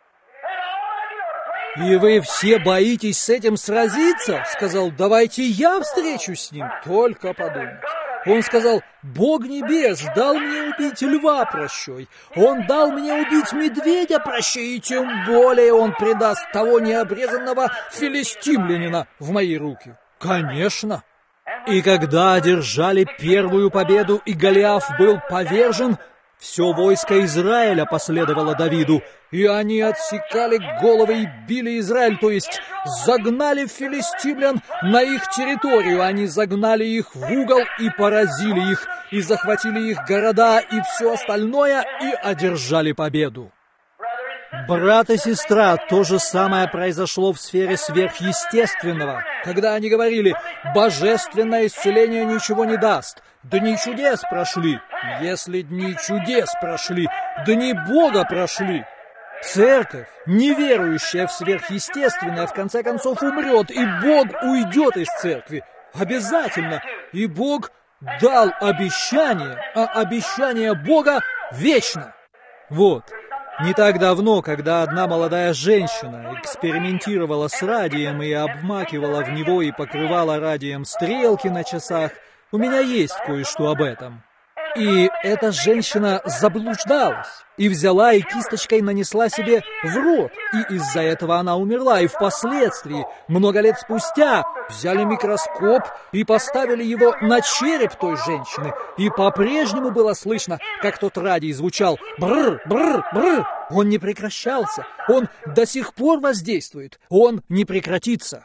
«И вы все боитесь с этим сразиться?» — сказал, «давайте я встречусь с ним, только подумать». Он сказал, «Бог небес дал мне убить льва пращой, Он дал мне убить медведя пращой, и тем более Он предаст того необрезанного филистимлянина в мои руки». Конечно. И когда одержали первую победу, и Голиаф был повержен, все войско Израиля последовало Давиду, и они отсекали головы и били Израиль, то есть загнали филистимлян на их территорию. Они загнали их в угол и поразили их, и захватили их города и все остальное, и одержали победу. Брат и сестра, то же самое произошло в сфере сверхъестественного, когда они говорили, божественное исцеление ничего не даст, дни чудес прошли. Если дни чудес прошли, дни Бога прошли. Церковь, неверующая в сверхъестественное, в конце концов умрет, и Бог уйдет из церкви. Обязательно. И Бог дал обещание, а обещание Бога вечно. Вот. Не так давно, когда одна молодая женщина экспериментировала с радием и обмакивала в него и покрывала радием стрелки на часах, у меня есть кое-что об этом. И эта женщина заблуждалась, и взяла и кисточкой нанесла себе в рот, и из-за этого она умерла, и впоследствии, много лет спустя, взяли микроскоп и поставили его на череп той женщины, и по-прежнему было слышно, как тот радий звучал «бррр, бррр, бррр». Он не прекращался, он до сих пор воздействует, он не прекратится.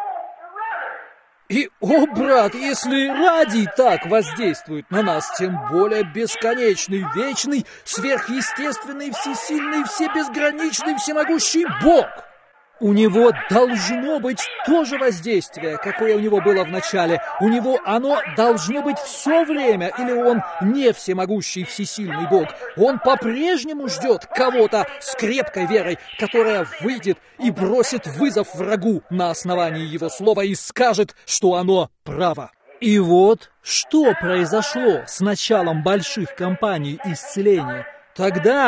И, о, брат, если радий так воздействует на нас, тем более бесконечный, вечный, сверхъестественный, всесильный, всебезграничный, всемогущий Бог. У него должно быть то же воздействие, какое у него было в начале. У него оно должно быть все время, или он не всемогущий, всесильный Бог. Он по-прежнему ждет кого-то с крепкой верой, которая выйдет и бросит вызов врагу на основании его слова и скажет, что оно право. И вот что произошло с началом больших кампаний исцеления. Тогда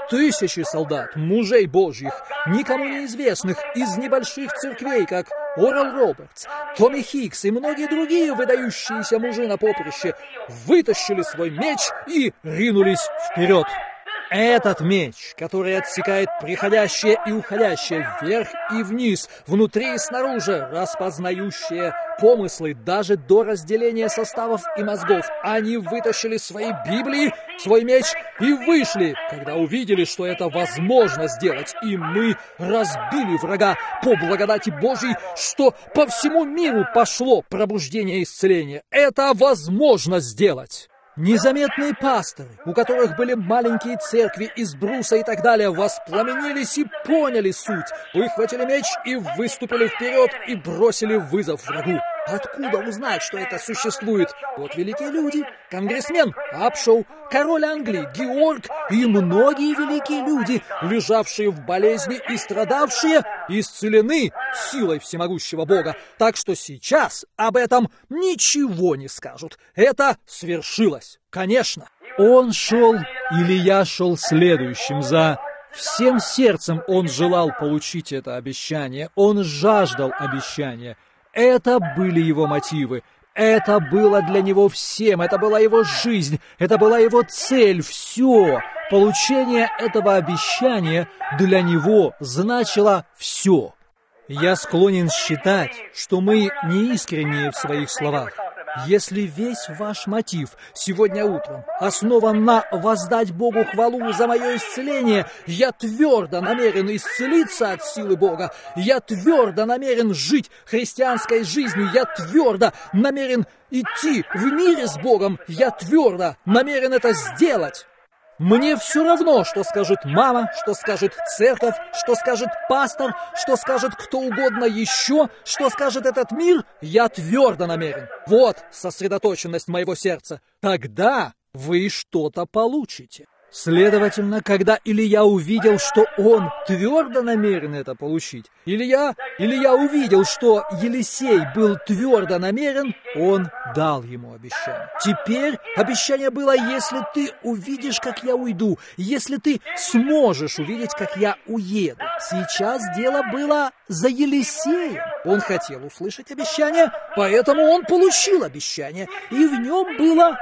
Тысячи солдат, мужей божьих, никому неизвестных, из небольших церквей, как Орал Робертс, Томми Хикс и многие другие выдающиеся мужи на поприще, вытащили свой меч и ринулись вперед. Этот меч, который отсекает приходящее и уходящее вверх и вниз, внутри и снаружи, распознающие помыслы даже до разделения составов и мозгов, они вытащили свои Библии, свой меч и вышли, когда увидели, что это возможно сделать. И мы разбили врага по благодати Божьей, что по всему миру пошло пробуждение и исцеление. Это возможно сделать. Незаметные пасторы, у которых были маленькие церкви из бруса и так далее, воспламенились и поняли суть, выхватили меч и выступили вперед и бросили вызов врагу. Откуда узнать, что это существует? Вот великие люди, конгрессмен Апшоу, король Англии Георг и многие великие люди, лежавшие в болезни и страдавшие, исцелены силой всемогущего Бога. Так что сейчас об этом ничего не скажут. Это свершилось. Конечно. Он шел, Илия шел следующим за... Всем сердцем он желал получить это обещание. Он жаждал обещания. Это были его мотивы, это было для него всем, это была его жизнь, это была его цель, все. Получение этого обещания для него значило все. Я склонен считать, что мы неискренние в своих словах. Если весь ваш мотив сегодня утром основан на воздать Богу хвалу за мое исцеление, я твердо намерен исцелиться от силы Бога, я твердо намерен жить христианской жизнью, я твердо намерен идти в мире с Богом, я твердо намерен это сделать. Мне все равно, что скажет мама, что скажет церковь, что скажет пастор, что скажет кто угодно еще, что скажет этот мир, я твердо намерен. Вот сосредоточенность моего сердца. Тогда вы что-то получите. Следовательно, когда Илия увидел, что он твердо намерен это получить, Илия увидел, что Елисей был твердо намерен, он дал ему обещание. Теперь обещание было, если ты увидишь, как я уйду, если ты сможешь увидеть, как я уеду. Сейчас дело было за Елисеем. Он хотел услышать обещание, поэтому он получил обещание. И в нем было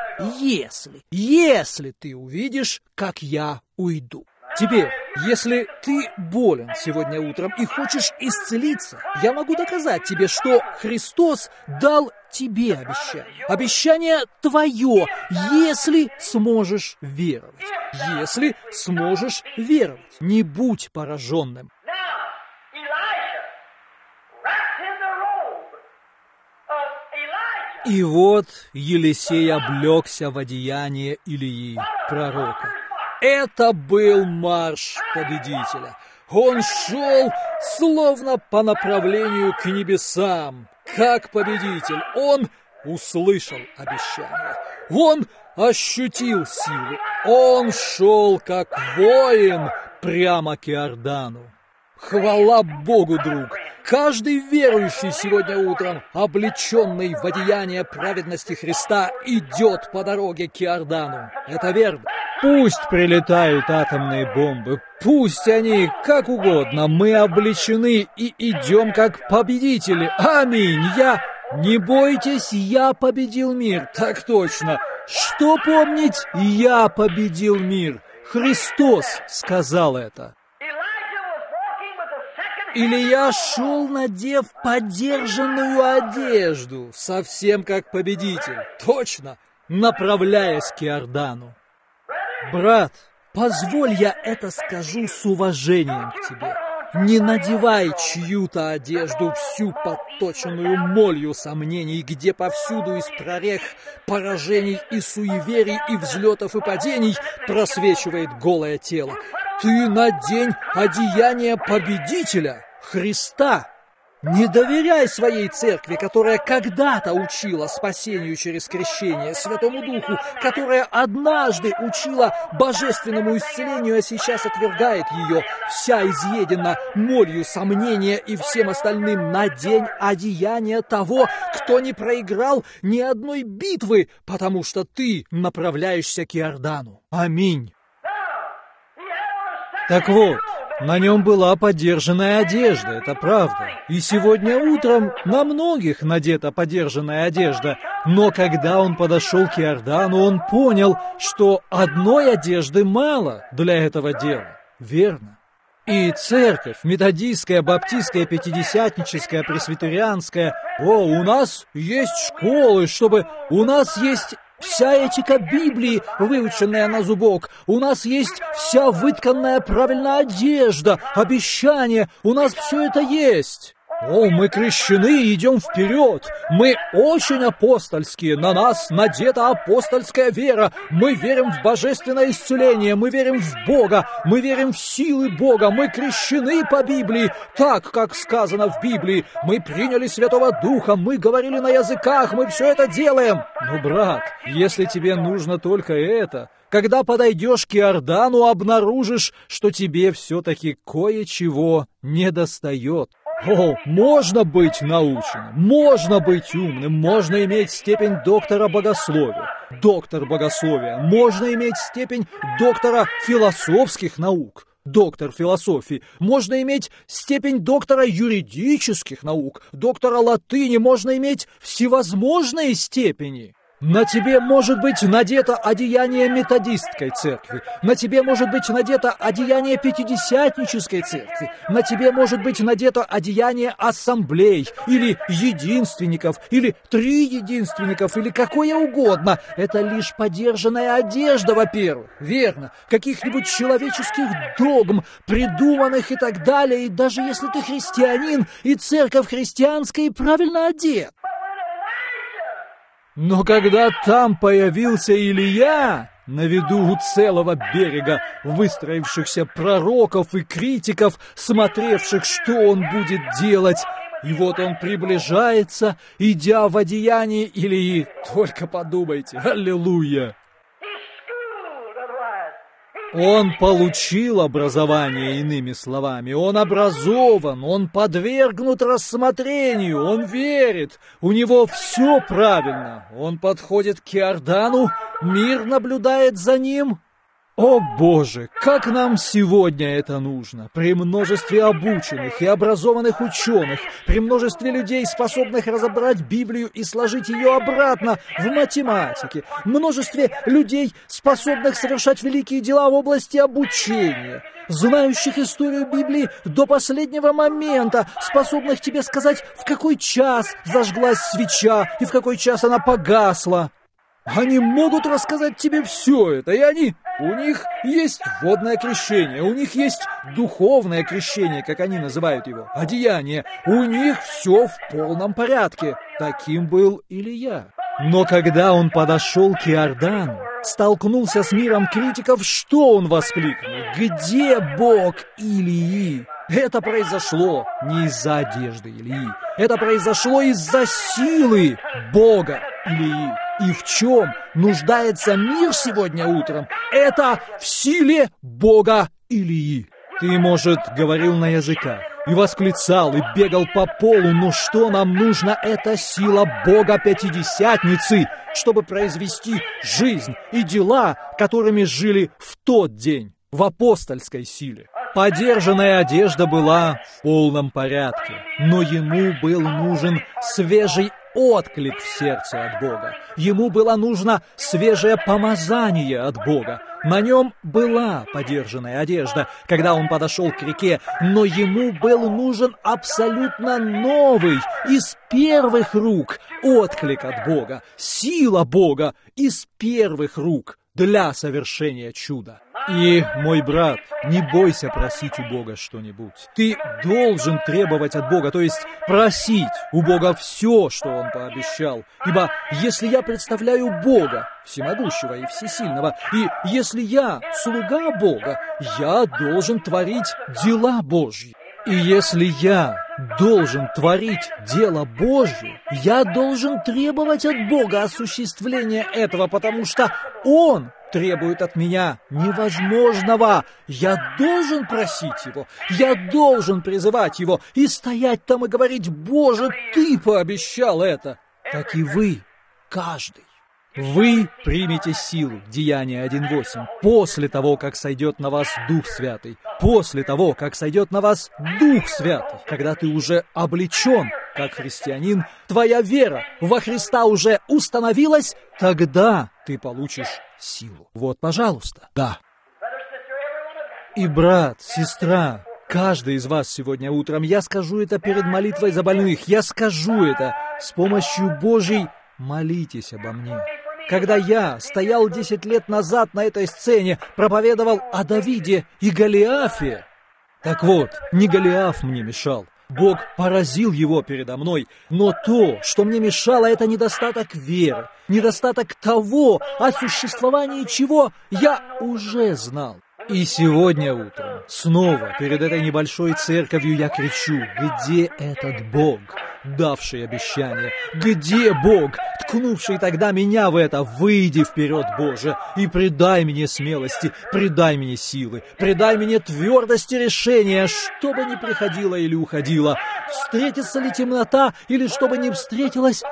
«если ты увидишь, как я уйду». Теперь, если ты болен сегодня утром и хочешь исцелиться, я могу доказать тебе, что Христос дал тебе обещание. Обещание твое, если сможешь веровать. Если сможешь веровать. Не будь пораженным. И вот Елисей облегся в одеяние Илии, пророка. Это был марш победителя. Он шел словно по направлению к небесам, как победитель. Он услышал обещание. Он ощутил силу. Он шел как воин прямо к Иордану. Хвала Богу, друг! Каждый верующий сегодня утром, облеченный в одеяние праведности Христа, идет по дороге к Иордану. Это верно. Пусть прилетают атомные бомбы, пусть они как угодно, мы облечены и идем как победители. Аминь! Не бойтесь, я победил мир. Так точно. Что помнить? Я победил мир. Христос сказал это. Илия шел, надев подержанную одежду, совсем как победитель, точно, направляясь к Иордану. Брат, позволь я это скажу с уважением к тебе. Не надевай чью-то одежду, всю подточенную молью сомнений, где повсюду из прорех, поражений и суеверий, и взлетов и падений просвечивает голое тело. Ты надень одеяние победителя, Христа. Не доверяй своей церкви, которая когда-то учила спасению через крещение, Святому Духу, которая однажды учила божественному исцелению, а сейчас отвергает ее, вся изъедена молью сомнения и всем остальным. Надень одеяние того, кто не проиграл ни одной битвы, потому что ты направляешься к Иордану. Аминь. Так вот, на нем была подержанная одежда, это правда. И сегодня утром на многих надета подержанная одежда. Но когда он подошел к Иордану, он понял, что одной одежды мало для этого дела. Верно. И церковь, методистская, баптистская, пятидесятническая, пресвитерианская, у нас есть школы, у нас есть вся этика Библии, выученная на зубок. У нас есть вся вытканная правильная одежда, обещания. У нас все это есть. Мы крещены и идем вперед. Мы очень апостольские. На нас надета апостольская вера. Мы верим в божественное исцеление. Мы верим в Бога. Мы верим в силы Бога. Мы крещены по Библии, так, как сказано в Библии. Мы приняли Святого Духа. Мы говорили на языках. Мы все это делаем. Но, брат, если тебе нужно только это, когда подойдешь к Иордану, обнаружишь, что тебе все-таки кое-чего недостает. Можно быть научным, можно быть умным, можно иметь степень доктора богословия. Доктор богословия. Можно иметь степень доктора философских наук. Доктор философии. Можно иметь степень доктора юридических наук. Доктора латыни. Можно иметь всевозможные степени. На тебе может быть надето одеяние методистской церкви, на тебе может быть надето одеяние пятидесятнической церкви, на тебе может быть надето одеяние ассамблей, или единственников, или триединственников, или какое угодно. Это лишь подержанная одежда, во-первых, верно, каких-нибудь человеческих догм, придуманных и так далее, и даже если ты христианин, и церковь христианская, и правильно одет. Но когда там появился Илия, на виду у целого берега выстроившихся пророков и критиков, смотревших, что он будет делать, и вот он приближается, идя в одеянии Илии. Только подумайте, аллилуйя! Он получил образование, иными словами. Он образован, он подвергнут рассмотрению, он верит. У него все правильно. Он подходит к Иордану, мир наблюдает за ним. О, Боже, как нам сегодня это нужно! При множестве обученных и образованных ученых, при множестве людей, способных разобрать Библию и сложить ее обратно в математике, множестве людей, способных совершать великие дела в области обучения, знающих историю Библии до последнего момента, способных тебе сказать, в какой час зажглась свеча и в какой час она погасла. Они могут рассказать тебе все это, и у них есть водное крещение, у них есть духовное крещение, как они называют его, одеяние. У них все в полном порядке. Таким был Илия. Но когда он подошел к Иордану, столкнулся с миром критиков, что он воскликнул? «Где Бог Илии?» Это произошло не из-за одежды Илии. Это произошло из-за силы Бога Илии. И в чем нуждается мир сегодня утром? Это в силе Бога Илии. Ты, может, говорил на языках, и восклицал, и бегал по полу, но что нам нужно? Это сила Бога Пятидесятницы, чтобы произвести жизнь и дела, которыми жили в тот день, в апостольской силе. Подержанная одежда была в полном порядке, но ему был нужен свежий отклик в сердце от Бога. Ему было нужно свежее помазание от Бога. На нем была подержанная одежда, когда он подошел к реке, но ему был нужен абсолютно новый, из первых рук, отклик от Бога, сила Бога из первых рук для совершения чуда. И, мой брат, не бойся просить у Бога что-нибудь. Ты должен требовать от Бога, то есть просить у Бога все, что Он пообещал. Ибо если я представляю Бога, всемогущего и всесильного, и если я слуга Бога, я должен творить дела Божьи. И если я должен творить дело Божье, я должен требовать от Бога осуществления этого, потому что Он требует от меня невозможного. Я должен просить Его, я должен призывать Его и стоять там и говорить: «Боже, Ты пообещал это!» Так и вы, каждый. Вы примете силу, Деяния 1:8, после того, как сойдет на вас Дух Святый. После того, как сойдет на вас Дух Святый, когда ты уже облечен, как христианин, твоя вера во Христа уже установилась, тогда ты получишь силу. Вот, пожалуйста. Да. И брат, сестра, каждый из вас сегодня утром, я скажу это перед молитвой за больных, я скажу это с помощью Божьей, молитесь обо мне. Когда я стоял 10 лет назад на этой сцене, проповедовал о Давиде и Голиафе, так вот, не Голиаф мне мешал. Бог поразил его передо мной, но то, что мне мешало, это недостаток веры, недостаток того, о существовании чего я уже знал. И сегодня утром, снова перед этой небольшой церковью я кричу: где этот Бог, давший обещание? Где Бог, ткнувший тогда меня в это? Выйди вперед, Боже, и придай мне смелости, придай мне силы, придай мне твердости решения, что бы ни приходило или уходило, встретится ли темнота или что бы ни встретилось,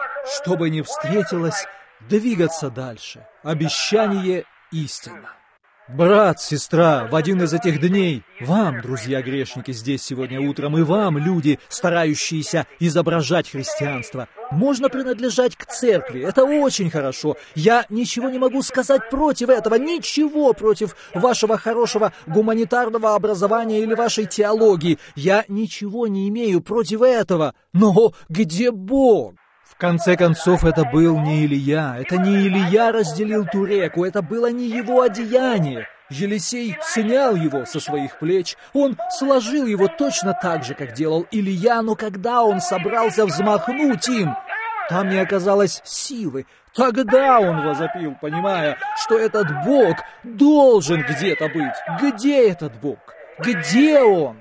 двигаться дальше. Обещание истина. Брат, сестра, в один из этих дней, вам, друзья-грешники, здесь сегодня утром, и вам, люди, старающиеся изображать христианство, можно принадлежать к церкви, это очень хорошо. Я ничего не могу сказать против этого, ничего против вашего хорошего гуманитарного образования или вашей теологии. Я ничего не имею против этого, но где Бог? В конце концов, это был не Илия, это не Илия разделил ту реку, это было не его одеяние. Елисей снял его со своих плеч, он сложил его точно так же, как делал Илия, но когда он собрался взмахнуть им, там не оказалось силы. Тогда он возопил, понимая, что этот Бог должен где-то быть. Где этот Бог? Где он?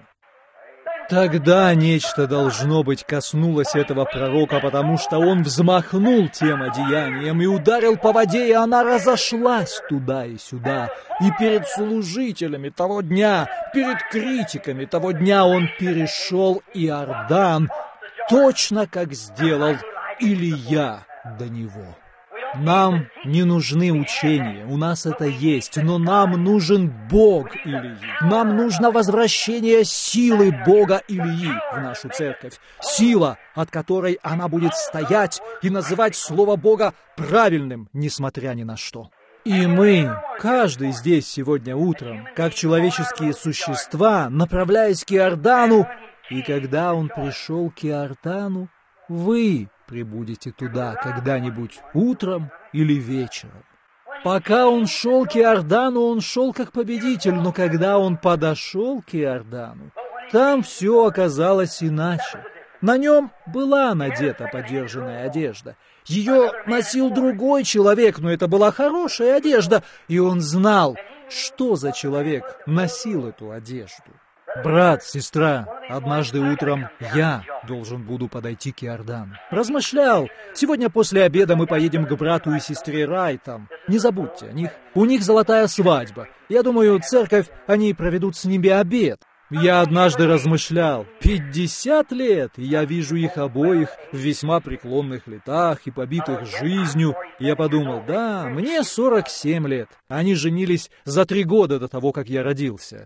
Тогда нечто, должно быть, коснулось этого пророка, потому что он взмахнул тем одеянием и ударил по воде, и она разошлась туда и сюда. И перед служителями того дня, перед критиками того дня он перешел Иордан, точно как сделал Илия до него. Нам не нужны учения, у нас это есть, но нам нужен Бог Илии. Нам нужно возвращение силы Бога Илии в нашу церковь. Сила, от которой она будет стоять и называть Слово Бога правильным, несмотря ни на что. И мы, каждый здесь сегодня утром, как человеческие существа, направляясь к Иордану, и когда он пришел к Иордану, вы прибудете туда когда-нибудь утром или вечером. Пока он шел к Иордану, он шел как победитель, но когда он подошел к Иордану, там все оказалось иначе. На нем была надета подержанная одежда. Ее носил другой человек, но это была хорошая одежда, и он знал, что за человек носил эту одежду. Брат, сестра, однажды утром я должен буду подойти к Иордану. Размышлял. Сегодня после обеда мы поедем к брату и сестре Райтам. Не забудьте о них. У них золотая свадьба. Я думаю, церковь, они проведут с ними обед. Я однажды размышлял. 50 лет, и я вижу их обоих в весьма преклонных летах и побитых жизнью. Я подумал, да, мне 47 лет. Они женились за 3 года до того, как я родился.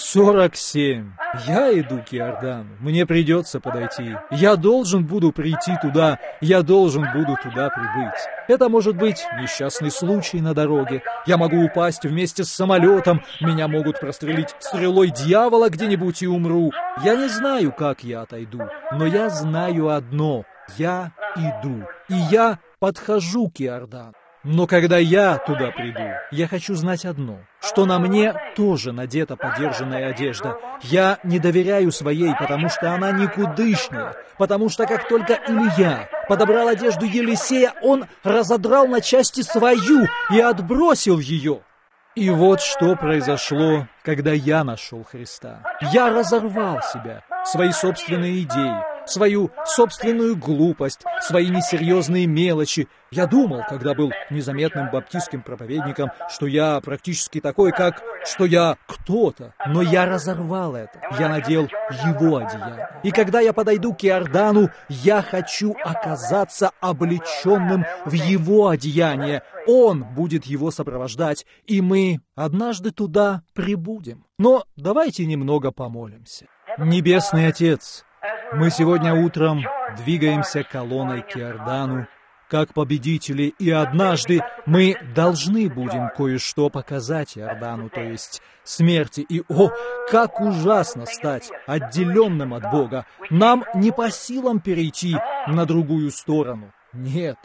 47. Я иду к Иордану. Мне придется подойти. Я должен буду прийти туда. Я должен буду туда прибыть. Это может быть несчастный случай на дороге. Я могу упасть вместе с самолетом. Меня могут прострелить стрелой дьявола где-нибудь и умру. Я не знаю, как я отойду. Но я знаю одно. Я иду. И я подхожу к Иордану. Но когда я туда приду, я хочу знать одно, что на мне тоже надета подержанная одежда. Я не доверяю своей, потому что она никудышняя, потому что как только Илия подобрал одежду Елисея, он разодрал на части свою и отбросил ее. И вот что произошло, когда я нашел Христа. Я разорвал себя, свои собственные идеи, свою собственную глупость, свои несерьезные мелочи. Я думал, когда был незаметным баптистским проповедником, что я практически такой, что я кто-то. Но я разорвал это. Я надел его одеяние. И когда я подойду к Иордану, я хочу оказаться облеченным в его одеяние. Он будет его сопровождать, и мы однажды туда прибудем. Но давайте немного помолимся. Небесный Отец, мы сегодня утром двигаемся колонной к Иордану, как победители, и однажды мы должны будем кое-что показать Иордану, то есть смерти. И, как ужасно стать отделенным от Бога! Нам не по силам перейти на другую сторону. Нет.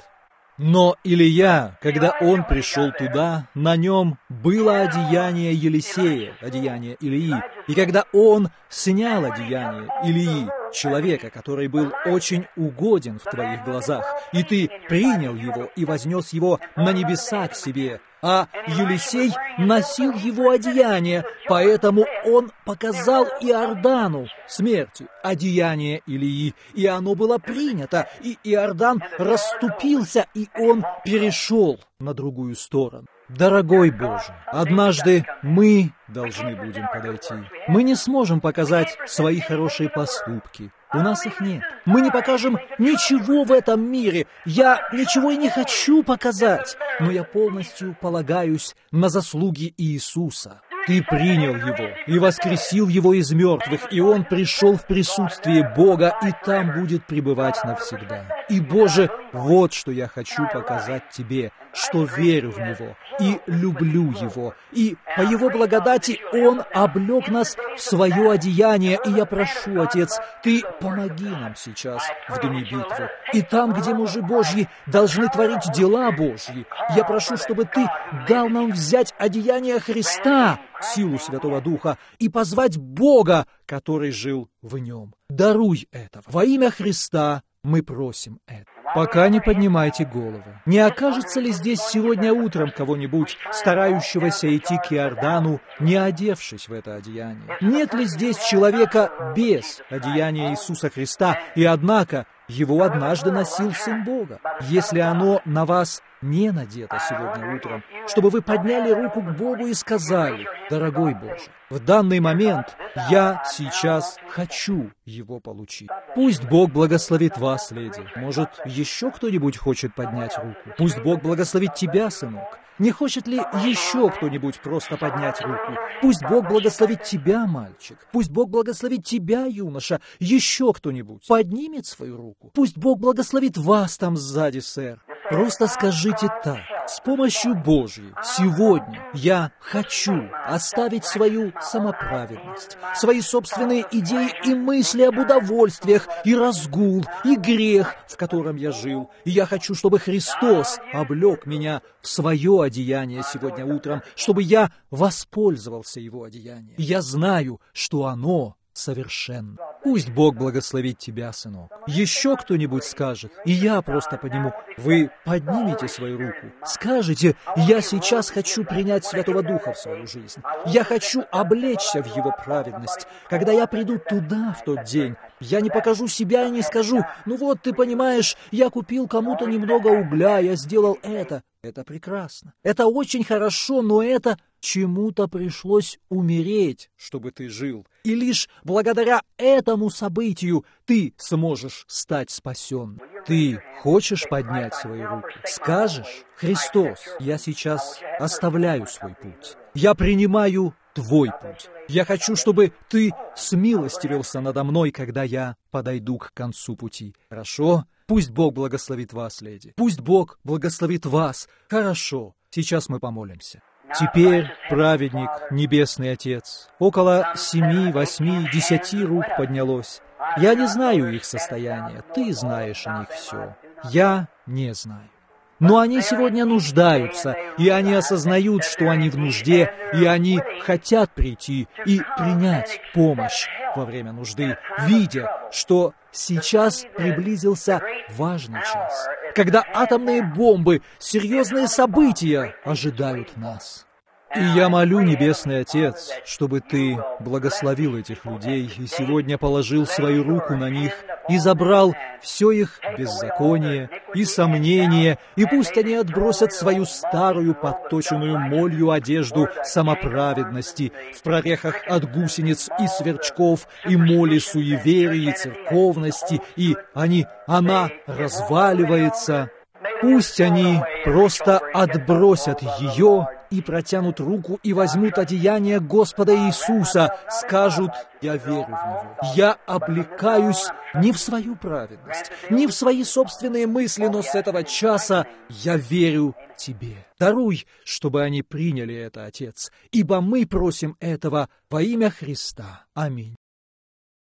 Но Илия, когда он пришел туда, на нем было одеяние Елисея, одеяние Илии. И когда он снял одеяние Илии, человека, который был очень угоден в твоих глазах, и ты принял его и вознес его на небеса к себе, а Елисей носил его одеяние, поэтому он показал Иордану смерти одеяние Илии, и оно было принято, и Иордан расступился, и он перешел на другую сторону. Дорогой Боже, однажды мы должны будем подойти. Мы не сможем показать свои хорошие поступки. У нас их нет. Мы не покажем ничего в этом мире. Я ничего и не хочу показать. Но я полностью полагаюсь на заслуги Иисуса. Ты принял Его и воскресил Его из мертвых, и Он пришел в присутствие Бога, и там будет пребывать навсегда. И, Боже, вот что я хочу показать Тебе, что верю в Него и люблю Его. И по Его благодати Он облек нас в свое одеяние, и я прошу, Отец, Ты помоги нам сейчас в дни битвы. И там, где мужи Божьи должны творить дела Божьи, я прошу, чтобы Ты дал нам взять одеяние Христа, силу Святого Духа, и позвать Бога, который жил в нем. Даруй это. Во имя Христа мы просим это. Пока не поднимайте головы. Не окажется ли здесь сегодня утром кого-нибудь, старающегося идти к Иордану, не одевшись в это одеяние? Нет ли здесь человека без одеяния Иисуса Христа, и однако его однажды носил Сын Бога? Если оно на вас не надето сегодня утром, чтобы вы подняли руку к Богу и сказали: «Дорогой Боже, в данный момент я сейчас хочу его получить». Пусть Бог благословит вас, леди. Может, еще кто-нибудь хочет поднять руку? Пусть Бог благословит тебя, сынок. Не хочет ли еще кто-нибудь просто поднять руку? Пусть Бог благословит тебя, мальчик. Пусть Бог благословит тебя, юноша. Еще кто-нибудь поднимет свою руку. Пусть Бог благословит вас там сзади, сэр. Просто скажите так: с помощью Божьей сегодня я хочу оставить свою самоправедность, свои собственные идеи и мысли об удовольствиях, и разгул, и грех, в котором я жил. И я хочу, чтобы Христос облек меня в свое одеяние сегодня утром, чтобы я воспользовался Его одеянием. Я знаю, что оно совершенно. Пусть Бог благословит тебя, сынок. Еще кто-нибудь скажет, и я просто подниму. Вы поднимете свою руку, скажете: «Я сейчас хочу принять Святого Духа в свою жизнь. Я хочу облечься в Его праведность. Когда я приду туда в тот день, я не покажу себя и не скажу: ну вот, ты понимаешь, я купил кому-то немного угля, я сделал это». Это прекрасно. Это очень хорошо, но это чему-то пришлось умереть, чтобы ты жил. И лишь благодаря этому событию ты сможешь стать спасенным. Ты хочешь поднять свою руку? Скажешь: «Христос, я сейчас оставляю свой путь. Я принимаю Твой путь. Я хочу, чтобы Ты смилостивился надо мной, когда я подойду к концу пути». Хорошо? Пусть Бог благословит вас, леди. Пусть Бог благословит вас. Хорошо. Сейчас мы помолимся. Теперь, праведник, Небесный Отец, около 7, 8, 10 рук поднялось. Я не знаю их состояние. Ты знаешь о них все. Я не знаю. Но они сегодня нуждаются, и они осознают, что они в нужде, и они хотят прийти и принять помощь во время нужды, видя, что сейчас приблизился важный час, когда атомные бомбы, серьезные события ожидают нас. И я молю, Небесный Отец, чтобы Ты благословил этих людей и сегодня положил свою руку на них и забрал все их беззаконие и сомнения, и пусть они отбросят свою старую, подточенную молью одежду самоправедности в прорехах от гусениц и сверчков, и моли суеверия и церковности, и она разваливается. Пусть они просто отбросят ее и протянут руку и возьмут одеяние Господа Иисуса, скажут: «Я верю в Него, я облекаюсь не в свою праведность, не в свои собственные мысли, но с этого часа я верю Тебе». Даруй, чтобы они приняли это, Отец, ибо мы просим этого во имя Христа. Аминь.